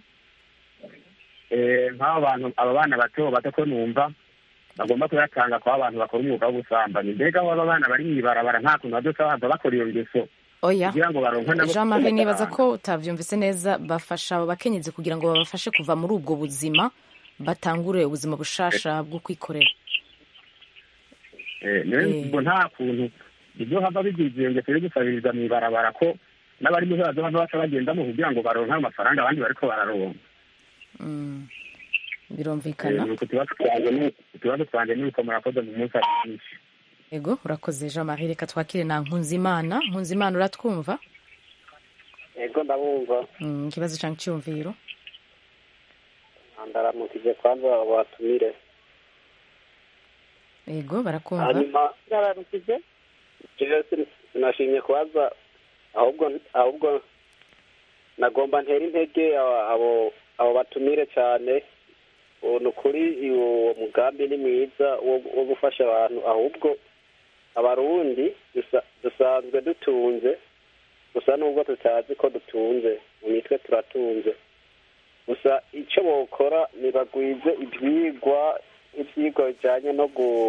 eh nk'abo bantu aba bana bato bato ko numva bagomba kuyatanga kwa abantu bakora umwuga w'ubusambanyi mbega aho aba bana bari mw'ibarabara nta kuntu bazosa bava bakora iyo ngeso oya kugira ngo baronke nabo Jean Marie nibaza ko utavyumvise neza bafasha abo bakenyezi kugira ngo babafashe kuva muri ubwo buzima batangure ubuzima bushasha bwo kwikorera eh nubwo nta kuntu ibyo hava bigize ngeso yo gusabiriza mw'ibarabara ko n'abari mu zazo baza bagendamo kugira ngo baronke amafaranga abandi bariko bararonka mm. birumvikana utubazo twanje ni uko murakoze mu munsi mwinshi ego urakoze Jean Marie reka twakire na Nkunzimana Nkunzimana uratwumva ego ndabumva mm, ikibazo canke cyumviro ndaramukije kwanza watumire ego barakumva hanyuma ndaramukije jewe sinashimye kubaza ahubwo ahubwo nagomba ntera intege abo abo batumire cyane ni ukuri uwo mugambi ni mwiza wo gufasha abantu ahubwo abarundi dusanzwe dutunze gusa nubwo tutazi ko dutunze mu mitwe turatunze gusa icyo bokora ntibagwize ibyigwa ibyigwa bijyanye no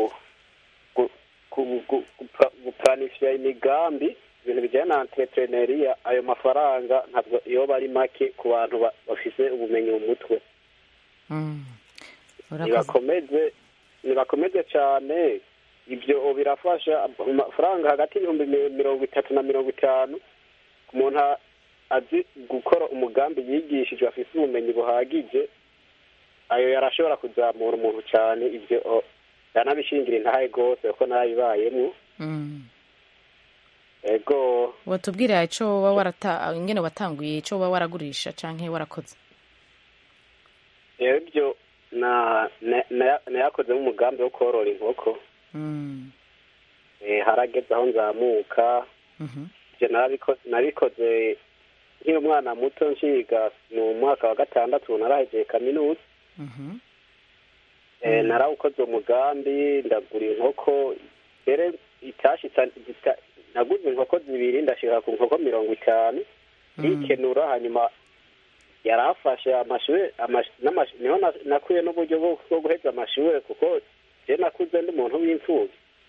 guplanifya imigambi ibintu bijyanye na entrepreneuria ayo mafaranga ntabwo iyo bari make ku bantu bafise ubumenyi mu mutwe nibakomeze nibakomeze cyane ibyo birafasha amafaranga hagati y'ibihumbi mirongo itatu na mirongo itanu ku muntu azi gukora umugambi yigishijwe afise ubumenyi buhagije ayo yarashobora kuzamura umuntu cyane ibyo yanabishingira intahe rwose kuko narabibayemo ego watubwira ico woba warata ingene watanguye ico woba waragurisha canke warakoze ibyo na nayakozemo umugambi wo korora inkoko harageze aho nzamuka ibyo nabikoze nkiri umwana muto nshiga ni umwaka wa gatandatu narahegeye kaminuza narawukoze umugambi ndagura inkoko mbere itashitse naguze inkoko zibiri ndashika ku nkoko mirongo itanu ndikenura hanyuma yarafashe amashuri niho nakuye n'uburyo bwo guheza amashuri kuko je nakuze ndi umuntu w'imfubyi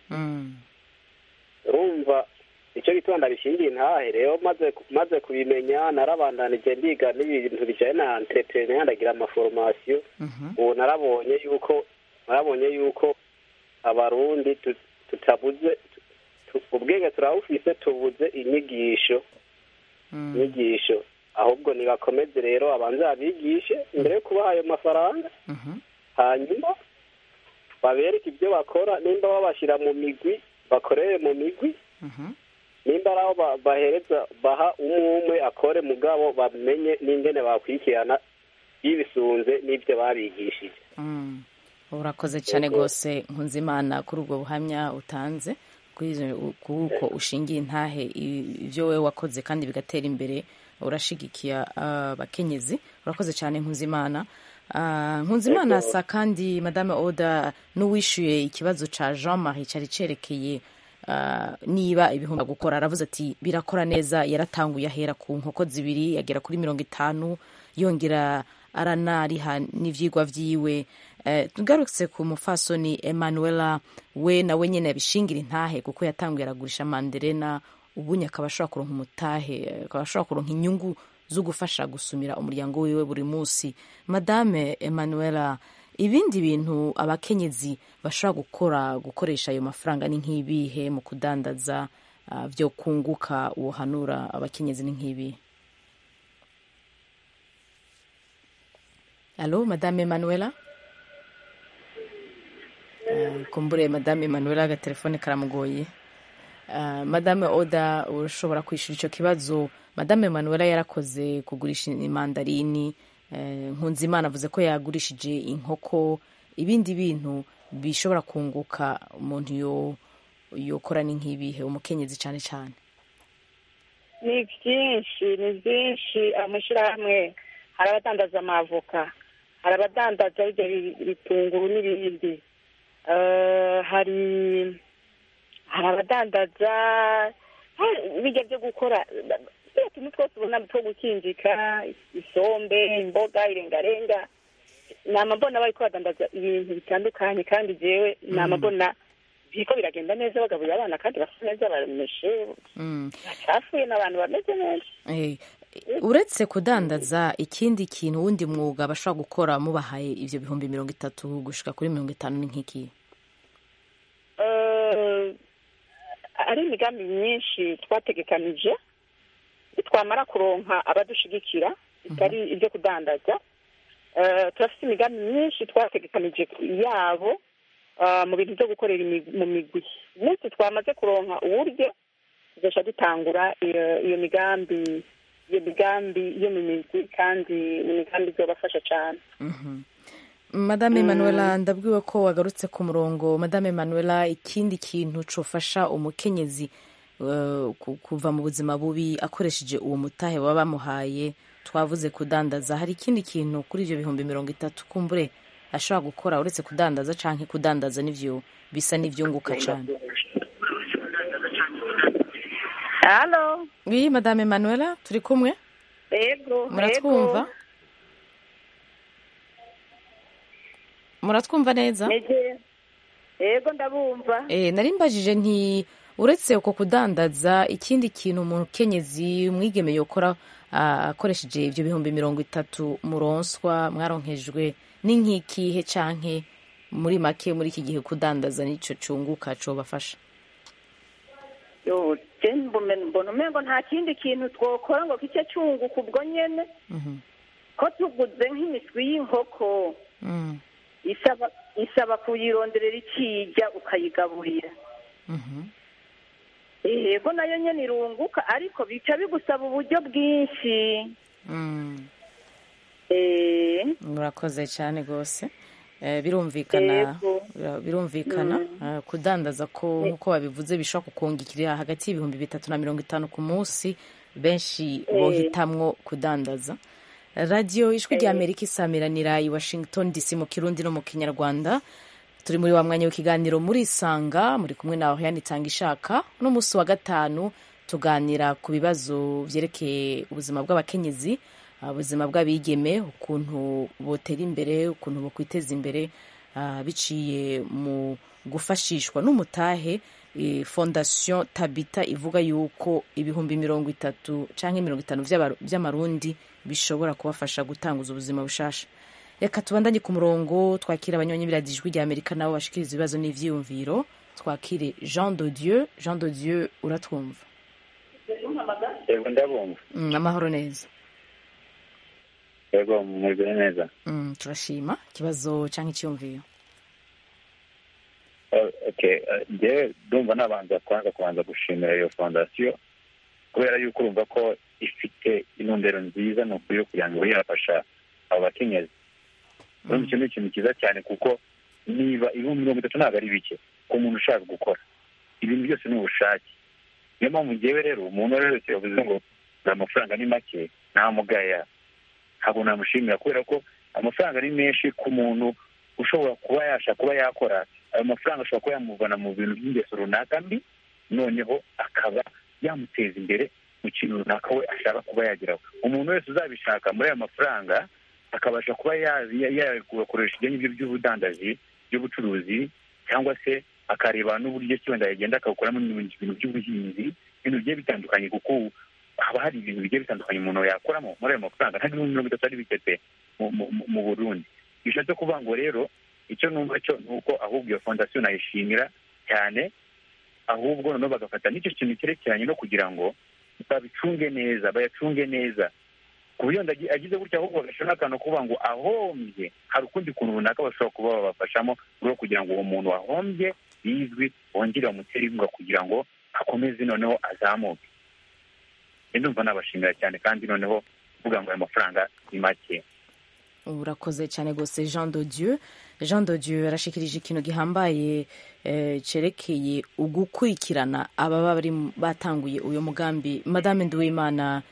urumva icyo gituma ndabishingiye intahe rero maze kubimenya narabandanije ndiga n'ibintu bijyanye na entrepreneur ndagira amaforomasiyo ubu narabonye yuko narabonye yuko abarundi tutabuze ubwenge turabufise tubuze inyigisho inyigisho ahubwo nibakomeze rero abanze babigishe mbere yo kubaha ayo mafaranga hanyuma babereke ibyo bakora nimba babashyira mu migwi bakorere mu migwi nimba ari aho bahereza baha umwe umwe akore mugabo bamenye n'ingene bakurikirana yibisunze n'ibyo babigishije urakoze cyane rwose Nkunzimana kuri ubwo buhamya utanze kuko ushingiye intahe ibyo wowe wakoze kandi bigatera imbere urashigikiye abakenyezi urakoze cyane Nkunzimana Nkunzimana asa kandi Madame Oda n'uwishyuye ikibazo cya Jean Marie cyari cyerekeye niba ibihumbi gukora aravuze ati birakora neza yaratanguye ahera ku nkoko zibiri yagera kuri mirongo itanu yongera aranariha n'ivyigwa vyiwe tugarutse ku mufasoni Emanuela we nawe nyene yabishingira intahe kuko yatanguye aragurisha manderena ubunya akaba ashobora kuronka umutahe akaba ashobora kuronka inyungu zo gufasha gusumira umuryango wiwe buri munsi. Madame Emanuela, ibindi bintu abakenyezi bashobora gukora gukoresha ayo mafaranga ni nk'ibihe mu kudandaza uh, vyo kunguka uhanura abakenyezi ni nk'ibihe? Allo Madame Emanuela? Uh, kumbure Madame Emanuela agatelefone karamugoye. Uh, Madame Oda ushobora kwishura ico kibazo. Madame Emanuela yarakoze kugurisha imandarini, uh, Nkunzimana avuze ko yagurishije inkoko, ibindi bintu bishobora kunguka umuntu yo yokora ni nk'ibihe umukenyezi cyane cyane? Ni byinshi ni byinshi amashirahamwe hari abadandaza amavoka, hari abadandaza ibyo bitunguru n'ibindi, hari hari abadandaza bijya byo gukora turiya tuntu twose ubona two gukinjika, isombe, imboga, irengarenga. Ni amabona bari badandaza ibintu bitandukanye, kandi jewe ni amabona biriko biragenda neza, bagaburira abana kandi basa neza, barameshe, bacafuye, n'abantu bameze neza. Uretse kudandaza, ikindi kintu wundi mwuga bashobora gukora mubahaye ivyo bihumbi mirongo itatu gushika kuri mirongo itanu ni nk'iki? Ari imigambi myinshi twategekanije, twamara kuronka abadushigikira bitari ibyo kudandaza. Turafite imigambi myinshi twategekanije yabo mu bintu byo gukorera mu migwi. Umunsi twamaze kuronka uburyo tuzoca dutangura iyo migambi iyo migambi yo mu migwi, kandi ni imigambi izobafasha cyane. Madame Emanuela, ndabwiwe ko wagarutse ku murongo. Madame Emanuela, ikindi kintu cofasha umukenyezi kuva mu buzima bubi akoresheje uwo mutahe baba bamuhaye, twavuze kudandaza, hari ikindi kintu kuri ivyo bihumbi mirongo itatu kumbure ashobora gukora uretse kudandaza, canke kudandaza n'ivyo bisa n'ivyunguka cane? Halo. Oui, Madame Emanuela, turi kumwe? Ego. Muratwumva? Muratwumva neza? Ego, ndabumva. Eh, nari mbajije nti uretse uko kudandaza, ikindi kintu umuntu kenyezi umwigeme yokora akoresheje ivyo bihumbi mirongo itatu muronswa mwaronkejwe, ni nk'ikihe, canke muri make muri iki gihe kudandaza nico cunguka cobafasha? Yo, mbona umengo nta kindi kintu twokora ngo kice cunguka ubwo nyene, ko tuguze nk'imiswi y'inkoko, isaba isaba kuyironderera ikijya ukayigaburira. Yego, nayo nyene irunguka, ariko bica bigusaba uburyo bwinshi. Murakoze cyane rwose. Birumvikana birumvikana kudandaza ko nkuko babivuze bishobora kukungikira hagati y'ibihumbi bitatu na mirongo itanu ku munsi, benshi bohitamwo kudandaza. Radio Ijwi rya Amerika isamiranira i Washington D C mu Kirundi no mu Kinyarwanda. Turi muri wa mwanya w'ikiganiro muri Isanga, muri kumwe nawe yanitanga ishaka. No musi wa gatanu tuganira ku bibazo vyerekeye ubuzima bw'abakenyezi, ubuzima bw'abigeme, ukuntu botera imbere, ukuntu bo kwiteza imbere biciye mu gufashishwa n'umutahe. Fondation Tabita ivuga yuko ibihumbi mirongo itatu canke mirongo itanu vy'amarundi bishobora kubafasha gutanguza ubuzima bushasha. Reka tubandanye ku murongo, twakira abanywanyi b'Ijwi rya Amerika nabo bashikiriza ibibazo n'ivyiyumviro. Twakire Jean de Dieu. Jean de Dieu, uratwumva? Yego, ndabumva. Amahoro neza? Yego, mwebwe neza. Turashima. Ikibazo canke icyumviro? Okay, je ndumva nabanza kwanza kubanza gushimira iyo fondation, kubera yuko urumva ko ifite intumbero nziza no kugira ngo yafasha abo bakenyezi. Urumva icyo ni ikintu cyiza cyane, kuko niba ibihumbi mirongo itatu ntabwo ari bike ku muntu ushaka gukora ibintu byose ni ubushake. Niyo mpamvu njyewe rero umuntu wese yavuze ngo amafaranga ni make, namugaya, ntabwo namushimira, kubera ko amafaranga ari menshi ku muntu ushobora kuba yashaka kuba yakora. Ayo mafaranga ashobora kuba yamuvana mu bintu by'ingeso runaka mbi, noneho akaba yamuteza imbere mu kintu runaka we ashaka kuba yageraho. Umuntu wese uzabishaka muri ayo mafaranga akabasha kuba yakoresha ibyo by'ubudandaji, by'ubucuruzi, cyangwa se akareba n'uburyo ki wenda yagenda akabukoramo ibintu by'ubuhinzi, ibintu bigiye bitandukanye, kuko haba hari ibintu bigiye bitandukanye umuntu yakoramo muri ayo mafaranga. Nta ibihumbi mirongo itatu ari bike mu Burundi. Bishatse kuvuga ngo rero icyo numva cyo ni uko ahubwo iyo fondasiyo nayishimira cyane, ahubwo noneho bagafata n'icyo kintu cyerekeranye no kugira ngo babicunge neza, bayacunge neza, ku buryo agize gutya ahubwo bagashira n'akantu kuvuga ngo ahombye hari ukundi kuntu runaka bashobora kuba babafashamo, rwo kugira ngo uwo muntu wahombye bizwi wongere bamutere inkunga kugira ngo akomeze noneho azamuke. Ndumva nabashimira cyane, kandi noneho kuvuga ngo ayo mafaranga ni make. Urakoze cyane gose Jean de Dieu. Jean de Dieu arashikirije ikintu gihambaye eh, cerekeye ugukurikirana ababa bari batanguye uyo mugambi. Madame Nduwimana,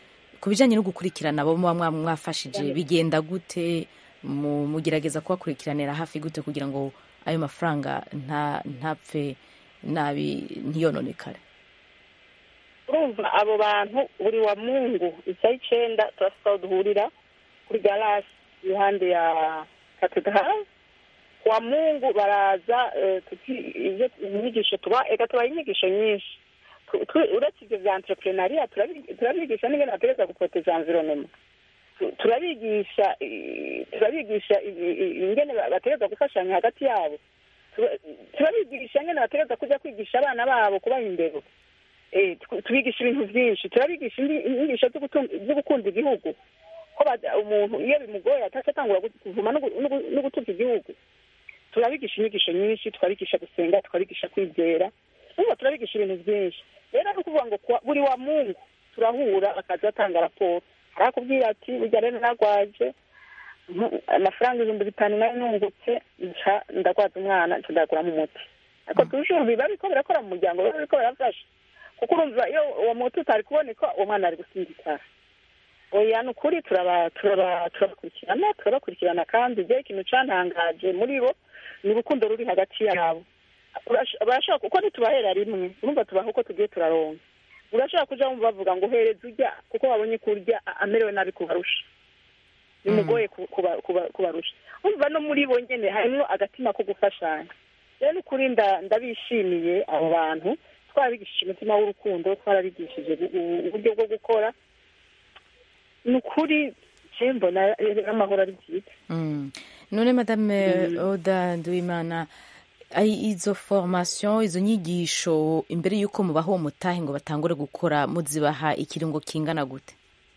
ku bijyanye no gukurikirana abo muba mwafashije bigenda gute, mugerageza kubakurikiranira hafi gute kugira ngo ayo mafaranga ntapfe nabi ntiyononekare? urumva abo bantu buri wa mungu isaha icenda turasaba duhurira kuri garasi iruhande ya katedrali. Wa mungu baraza inyigisho tuba eka tubaha inyigisho nyinshi uretse ibyo vya entrepreneuria turabigisha n'ingene bategereza guproteza environnement, turabigisha turabigisha ingene bategereza gufashanya hagati yabo, turabigisha ingene bategereza kuja kwigisha abana babo kubaha indero, tubigisha ibintu vyinshi, turabigisha inyigisho zo gukunda igihugu ko umuntu iyo bimugoye atatangura kuvuma no gutuka igihugu. Turabigisha inyigisho nyinshi, twabigisha gusenga, twabigisha kwizera, ubu turabigisha ibintu byinshi. Rero no kuvuga ngo buri wa mungu turahura akaza atanga raporo, arakubwira ati burya rero nagwaje amafaranga ibihumbi bitanu nari nungutse nca ndagwaza umwana nca ndaguramo umuti. Ariko tujuru biba biriko birakora mu muryango, biba biriko birafasha, kuko urumva iyo uwo muti utari kuboneka uwo mwana ari gusindikara. Oya ni ukuri turabakurikirana turabakurikirana kandi je ikintu cantangaje muri bo ni urukundo ruri hagati yabo. Barashaka kuko ntitubahera rimwe, urumva tubaha uko tugiye turaronka. Urashaka kuja wumva bavuga ngo hereza urya kuko babonye kurya amerewe nabi kubarusha, bimugoye kubarusha. Urumva no muri bo nyene harimwo agatima ko gufashanya. Rero ukuri ndabishimiye abo bantu, twarabigishije umutima w'urukundo, twarabigishije uburyo bwo gukora. Ni ukuri je mbona amahoro ari byiza. None Madame Oda Nduwimana, izo formation izo nyigisho imbere yuko mubaho uwo mutahe ngo batangure gukora muzibaha ikirungo kingana gute?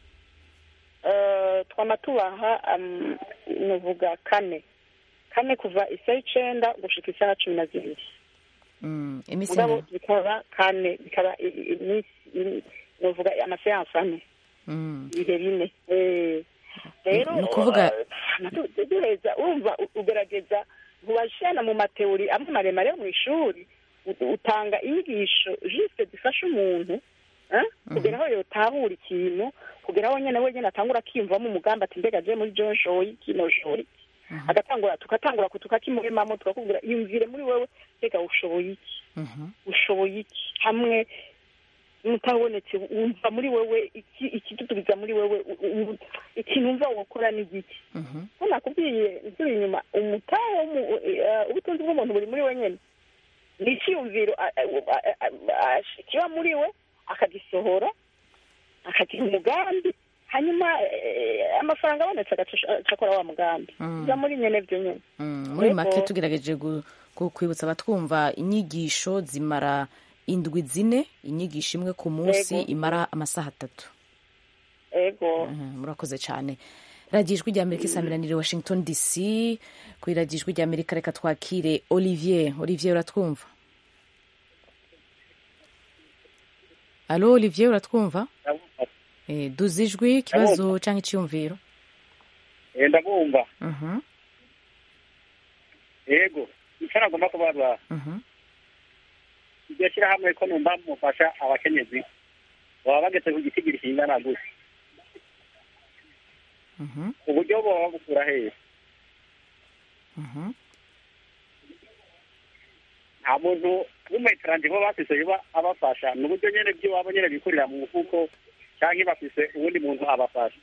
Twama tubaha nuvuga kane kane kuva isaha icenda gushika isaha cumi na zibiri. Mugabo bikaba kane bikaba nuvuga amaseanse ane ibihe bine. Rero ni ukuvuga duheza urumva ugerageza ntubashana mu mateori amwe maremare yo mu ishuri, utanga inyigisho juste zifasha umuntu kugera aho yotahura ikintu, kugera aho nyene we nyene atangura akiyumvamo umugambi ati mbega je muri John Shoyi kino Shoyi, agatangura tukatangura tukakimuremamo tukakubwira yumvire muri wewe mbega ushoboye iki, ushoboye iki, hamwe mutabonetse wumva muri wewe iki ikitutubiza muri wewe ikintu umva wokora n'igiki. Ko nakubwiye nsubira inyuma umutahe ubutunzi bw'umuntu buri muri we nyene, ni icyumviro kiba muri we akagisohora akagira umugambi, hanyuma amafaranga abonetse agacakora wa mugambi biba muri nyene vyo nyene. Muri make tugerageje kwibutsa abatwumva inyigisho zimara indwi zine, inyigisho imwe ku munsi imara amasaha atatu. Ego. Murakoze cyane. Radio Ijwi ry'Amerika isamiraniye Washington D C, kuri Radio Ijwi ry'Amerika reka twakire Olivier. Olivier uratwumva? Allo Olivier uratwumva? Eh, duze ijwi kibazo canke cyumviro. Eh ndabumva. Mhm. Ego, icyo ngomba kubaza. Mhm. Iryo shyirahamwe ko numva mufasha abakenyezi baba bageze ku gitigiri kingana gute? Uburyo baba bagukura hehe? Nta muntu w'umumetaranje bo bafise yoba abafasha, ni uburyo nyene byo waba nyene bikurira mu mufuko cyangwa bafise ubundi muntu abafasha.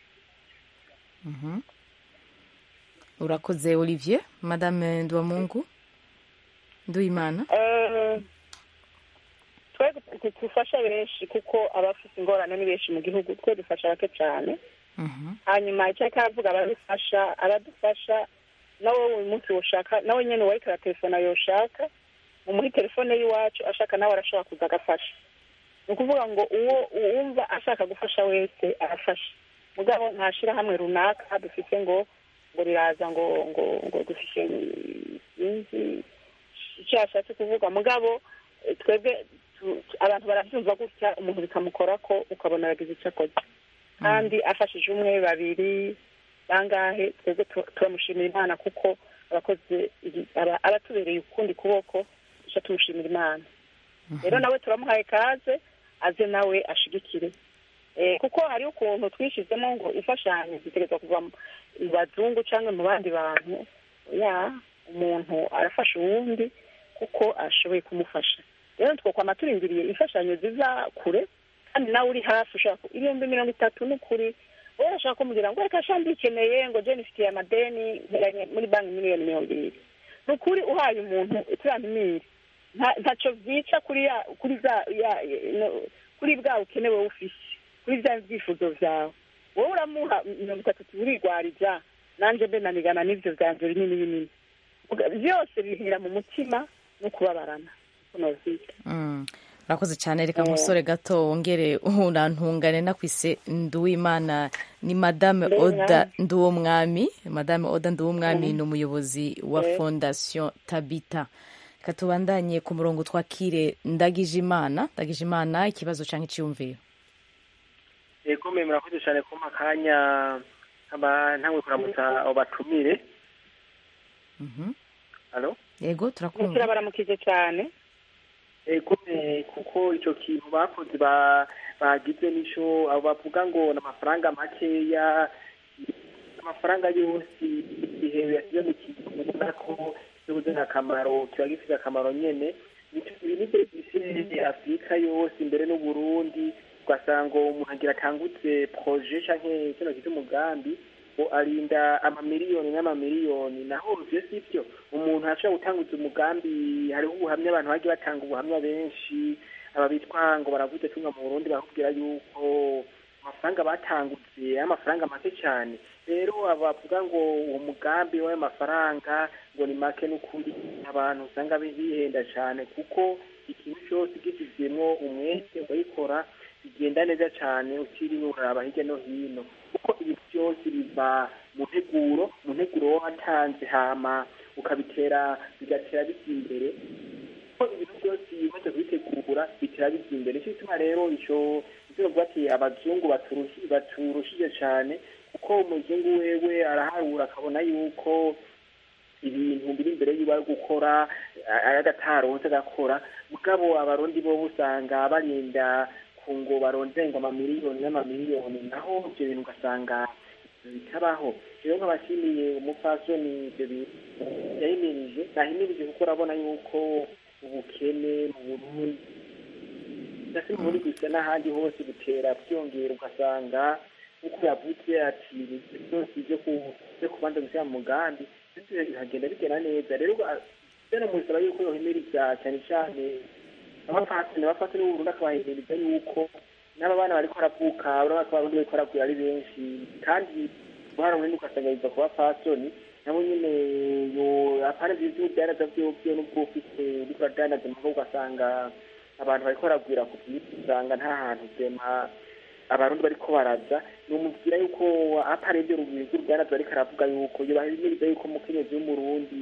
Urakoze Olivier. Madame Ndwamungu Nduwimana. Twe dufasha benshi kuko abafite ingorane ni benshi mu gihugu, twe dufasha bake cyane. Hanyuma icyo kavuga abadufasha abadufasha nawe uyu munsi woshaka nawe nyene wari kara telefone yoshaka muri telefone y'iwacu ashaka nawe arashobora kuza agafasha. Ni ukuvuga ngo uwo uwumva ashaka gufasha wese arafasha, mugabo ntashira hamwe runaka dufite ngo ngo riraza ngo ngo ngo dufite inzi icyo ashatse kuvuga, mugabo twebwe abantu barabyumva gutya umuntu bikamukora ko ukabona yagize icyo akoze, kandi afashije umwe babiri bangahe twebwe turamushimira Imana kuko abakoze abatubereye ukundi kuboko cyo tumushimira Imana. Rero nawe turamuhaye kaze aze nawe ashigikire, kuko hariho ukuntu twishyizemo ngo imfashanyo zitegerezwa kuva mu bazungu cyangwa mu bandi bantu ya umuntu arafasha uwundi kuko ashoboye kumufasha rero twokwama turindiriye imfashanyo ziza kure kandi nawe uri hafi ushaka ibihumbi mirongo itatu n'ukuri wowe urashaka kumubwira ngo reka sha ndikeneye ngo je nifitiye amadeni muri banki miliyoni mirongo ibiri ni ukuri uhaye umuntu turantimiri ntacyo byica kuri ya kuri za kuri bwa ukene wowe ufise kuri bya byifuzo byawe wowe uramuha mirongo itatu tuburigwariza nanjye mbe nanigana n'ibyo byanjye binini binini byose bihera mu mutima no kubabarana urakoze cyane reka umusore gato wongere unantungane nakwise Nduwimana ni madame Oda Nduwumwami madame Oda Nduwumwami ni umuyobozi wa fondation Tabita reka tubandanye ku murongo twakire Ndagijimana Ndagijimana ikibazo cyangwa icyumviro yego mwe murakoze cyane kumpa akanya aba ntawe kuramutsa abo batumire Halo yego turakumva turabaramukije cyane ego kuko icyo kintu bakoze bagize n'icyo abo bavuga ngo ni amafaranga makeya amafaranga yose igihe yasize mu kintu ubona ko kibuze akamaro kiba gifite akamaro nyine ibi ni serivisi afurika yose imbere n'uburundi ugasanga umuntu agira atangutse proje cyangwa kino gito umugambi ngo arinda amamiliyoni n'amamiliyoni naho byo si byo umuntu ashobora gutanguza umugambi hariho ubuhamya abantu bagiye batanga ubuhamya benshi aba bitwa ngo baravuze tunga mu Burundi bakubwira yuko amafaranga batangutse amafaranga make cyane rero abavuga ngo uwo mugambi w'ayo mafaranga ngo ni make n'ukuri abantu usanga bihenda cyane kuko ikintu cyose gishyizwemo umwete bayikora bigenda neza cyane ukiriwe uraba hirya no hino kuko ibi byose biva mu nteguro mu nteguro watanze hama ukabitera bigatera bijya imbere kuko ibintu byose bimaze kubitegura bitera bijya imbere nicyo gituma rero icyo icyo bati abazungu baturushije cyane kuko umuzungu wewe araharura akabona yuko ibintu biri imbere yiwe ari gukora agataronse agakora mugabo abarundi bo usanga barinda ngo baronze ngo amamiliyoni n'amamiliyoni naho ibyo bintu ugasanga bitabaho rero nk'abashimiye umupfasoni ibyo bintu yahimirije nahimirije kuko urabona yuko ubukene mu Burundi ndetse mu Burundi gusa n'ahandi hose butera byongera ugasanga uko yavuze ati byose byo kubanza gushyira mu mugambi bihagenda bigera neza rero rero musaba yuko yohimiriza cyane cyane abafasoni abafasoni b'uburundi akabahimiriza yuko n'aba bana bariko baravuka urabona ko abarundi bariko baragwira ari benshi kandi uruhara runini ugasanga biva ku bafasoni nabo nyene apana ivyo vy'ubudandaza vyovyo n'ubwo ufise uriko uradandaza mugo ugasanga abantu bariko baragwira ku bwinshi usanga nta hantu vyema abarundi bariko baraza numubwira yuko apana ivyo uruganda bariko aravuga yuko yobahimiriza yuko umukenyezi w'umurundi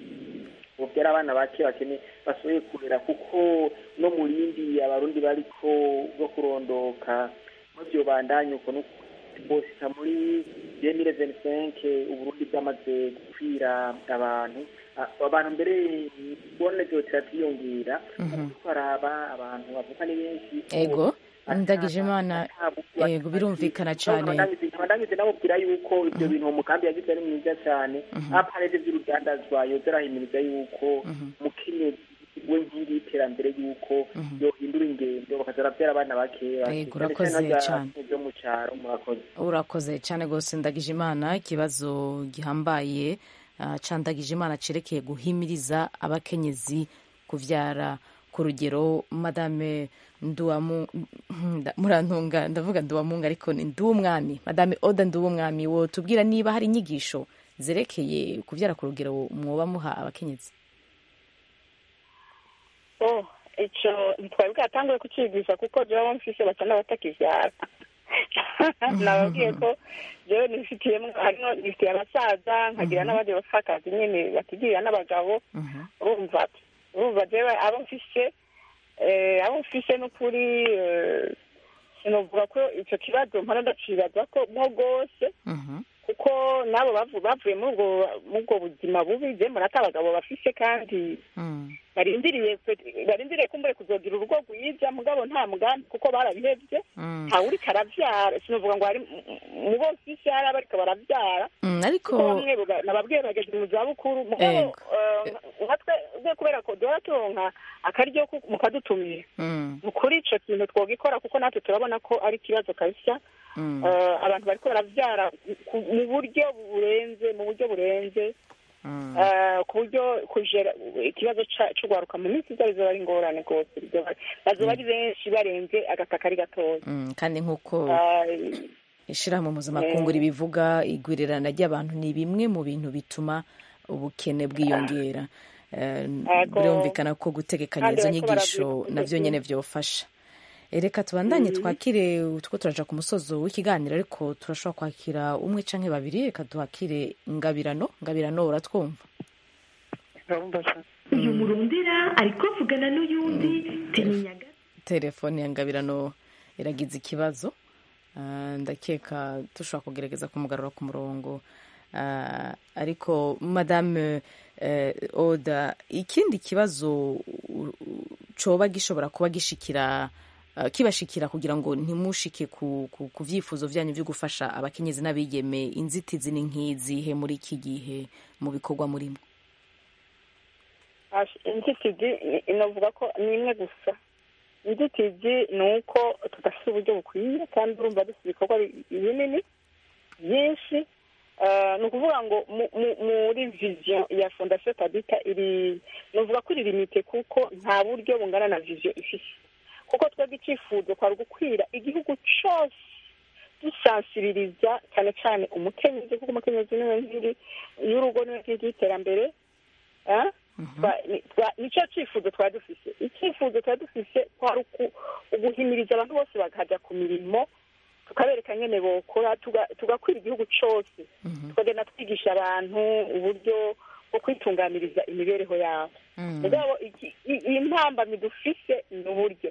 ubyara abana bake bakene basuye kurera kuko no murindi abarundi bariko bwo kurondoka muvyo bandanye uko nuko bose muri deux mille vingt-cinq uburundi bwamaze gupfira abantu abantu mbere bone byo cyatiyongera baraba abantu bavuka ni benshi ego Ndagijimana ego birumvikana cyane abandangize nabo bwira yuko ibyo bintu umukambi yagize ari mwiza cyane aparede by'urugandazwa yozarahimiriza yuko mukenyezi we nkingi y'iterambere yuko yohindura ingendo bakazarabyara abana bakeya ego urakoze cyane byo mu cyaro murakoze urakoze cyane gose Ndagijimana ikibazo gihambaye ca Ndagijimana cerekeye guhimiriza abakenyezi kuvyara ku rugero madame Nduwamu murantunga ndavuga Nduwamunga ariko ni Nduwumwami madame Oda Nduwumwami wo tubwira niba hari inyigisho zerekeye kuvyara ku rugero mwoba muha abakenyezi oh ico ntitwari bwatanguye kucigisha kuko jewe mfise batana batakivyara nababwiye ko jewe nifitiyemo harimo nifitiye abasaza nkagira n'abandi bafakazi nyene batugirira n'abagabo urumva urumva jewe abo mfise abo mfise n'ukuri sinovuga ko icyo kibazo mpora ndacibaza ko mo rwose kuko nabo bavu- bavuye muri ubwo muri ubwo buzima bubi je murata abagabo bafise kandi barindiriye kwe- barindiriye kumbure kuzogira urugo rwiza mugabo nta mugambi kuko barabihevye ntawuri karavyara sinovuga ngo hari mu bose isi hari abariko baravyara Mm, ariko kuko bamwe baga- nababwiye bageze mu zabukuru mugabo eh, nkatwe ubwe kubera ko duhora turonka akaryo ko mukadutumira Mm, kuri ico kintu twogikora kuko natwe turabona ko ari ikibazo kabisa. mm, Eh, abantu bariko baravyara ku- mu buryo burenze mu buryo burenze mm. eh, ku buryo kujera ikibazo ca- c'ugwaruka mu minsi iza bizoba ari ingorane rwose bizoba- bazoba ari benshi barenze agataka ari gatoya. Mm, kandi nk'uko Eh, ishirahamwe mpuzamakungu ribivuga igwirirana ry'abantu ni bimwe mu bintu bituma ubukene bwiyongera. Eh, Ego. birumvikana ko gutegekanya Kandi izo bariko nyigisho barabwira- navyo nyene vyofasha. Eh, reka tubandanye Mhm. twakire utwo turaja ku musozo w'ikiganiro ariko turashobora kwakira umwe canke babiri. Reka duhakire Ngabirano. Ngabirano uratwumva? uyu murundira ariko vugana n'uyundi tinyaga Telefone ya Ngabirano iragize ikibazo. Ah, ndakeka dushobora kugerageza kumugarura ku murongo. Ah, ariko madame eh, Oda, ikindi kibazo u- u- coba gishobora kuba gishikira ah, kibashikira kugira ngo ntimushike ku, ku, ku vyifuzo vyanyu vyo gufasha abakenyezi n'abigeme, inzitizi ni nk'izihe muri iki gihe mu bikorwa murimo? Ash- inzitizi inovuga ko ni imwe gusa. Inzitizi ni uko tudafite uburyo bukwiye kandi urumva dufite ibikorwa bi- binini byinshi. Eh, ni ukuvuga ngo mu- mu- muri vision ya fondation tabita iri novuga ko iri limite kuko nta buryo bungana na vision ifise kuko twebwe icyifuzo kwari gukwira igihugu cose dusansibiriza cyane cyane umukenyezi kuko umukenyezi niwe nkiri y'urugo niwe nkiri y'iterambere. Eh? Twa- ni- twa- nicyo cyifuzo twari dufise icyifuzo twari dufise kwari uku- uguhimiriza abantu bose bakaja ku mirimo tukabereka nyene bokora tuga- tugakwira igihugu cose tukagenda twigisha abantu uburyo bwo kwitunganiriza imibereho yabo mugabo iki- i- iyi ntambamyi dufise ni uburyo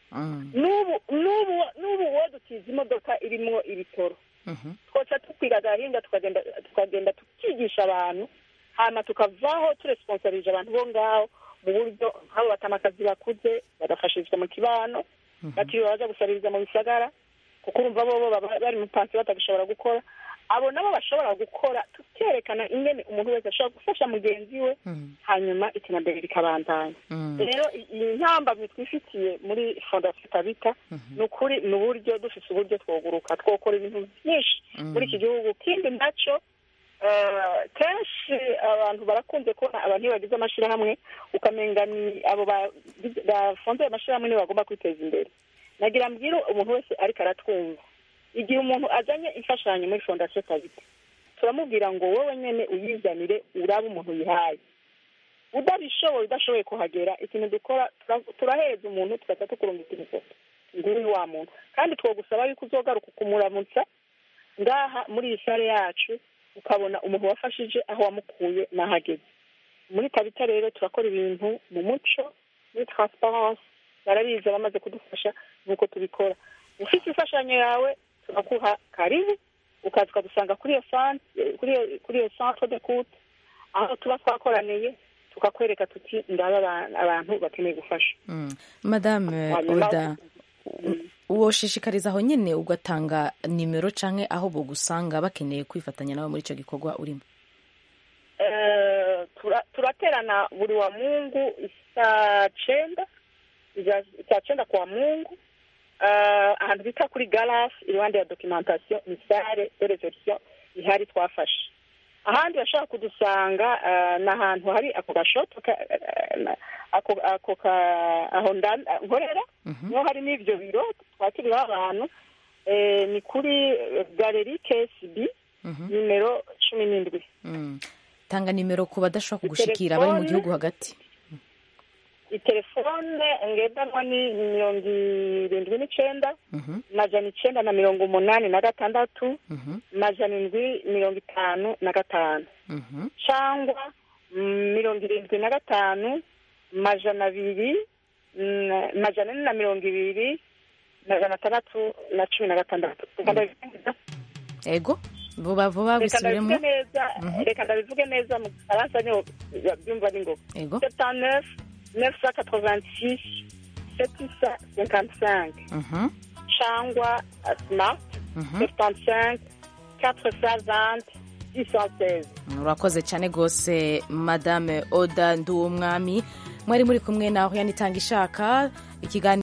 n'ubu n'ubu n'ubu uwo dutiza imodoka irimwo ibitoro twoca tukwiga agahinga tukagenda tukagenda tukigisha abantu hama tukavaho turesponsabilije abantu bo ngaho mu buryo nk'abo batamakazi bakuze bagafashirizwa mu kibano batiriwe baja gusabiriza mu bisagara kuko urumva bobo baba bari mu pansi batagishobora gukora abo nabo bashobora gukora tukerekana ingene umuntu wese ashobora gufasha mugenzi we hanyuma iterambere rikabandanya rero i- iyi ntambamyi twifitiye muri fondation tabita ni ukuri ni uburyo dufise uburyo twoguruka twokora ibintu byinshi muri iki gihugu kindi naco eh, kenshi abantu barakunze kubona abantu iyo bagize amashirahamwe ukamenga ni abo ba- bafunze ayo mashirahamwe nibo bagomba kwiteza imbere nagira mbwira umuntu wese ariko aratwumva igihe umuntu azanye imfashanyo muri fondation tabita turamubwira ngo wowe nyene uyizanire urabe umuntu yihaye udabishoboye udashoboye kuhagera ikintu dukora tura- turahereza umuntu tugaca tukurungika ifoto nguyu wa muntu kandi twogusaba yuko uzogaruka kumuramutsa ngaha muri iyi sare yacu ukabona umuntu wafashije aho wamukuye n'ahageze muri tabita rero turakora ibintu mu muco muri transparence barabizi bamaze kudufasha nuko tubikora ufite imfashanyo yawe turakuha karibu ukaza ukadusanga kuri iyo centre kuri iyo kuri iyo centre de coute aho tuba twakoraniye tukakwereka tuti ndaba aba- abantu bakeneye gufasha Mm. Madame Hanyuma- Oda, woshishikariza aho nyene ugatanga nimero canke aho bogusanga bakeneye kwifatanya nawe muri ico gikorwa urimo? Eh, tura- turaterana buri wa mungu isaa cenda ija- saa cenda kwa mungu eh, ahantu bita kuri garasi iruhande ya documentation ni sare de reception ihari twafashe ahandi bashaka kudusanga eh, ni ahantu hari ako gashoto ka- eh, na- ako ako ka aho ndan- nkorera niho hari n'ivyo biro twakiriraho abantu eh, ni kuri eh, galeri K S B nimero cumi n'indwi. Mm. Tanga nimero ku badashobora kugushikira bari mu Telefone. gihugu hagati. itelefone ngendanwa ni mirongo irindwi n'icenda Mhm. majana icenda na mirongo umunani na gatandatu Mhm. majana indwi mirongo itanu na gatanu Mhm. cyangwa mm, mirongo irindwi na gatanu majana abiri mm, majana ane na mirongo ibiri majana atandatu na cumi na gatandatu Ego vuba vuba reka bisubiremo ndabivuge neza reka ndabivuge neza mu gifaransa niho byumva ni ngo Ego. septanneuf neuf cent quatre-vingt-six sept cent cinquante-cinq Mhm. cyangwa uh, smart Mhm. septantacinq quatre cent vingt six cent seize. urakoze cyane rwose madame Oda Nduwumwami mwari muri kumwe naho yanitanga ishaka ikiganiro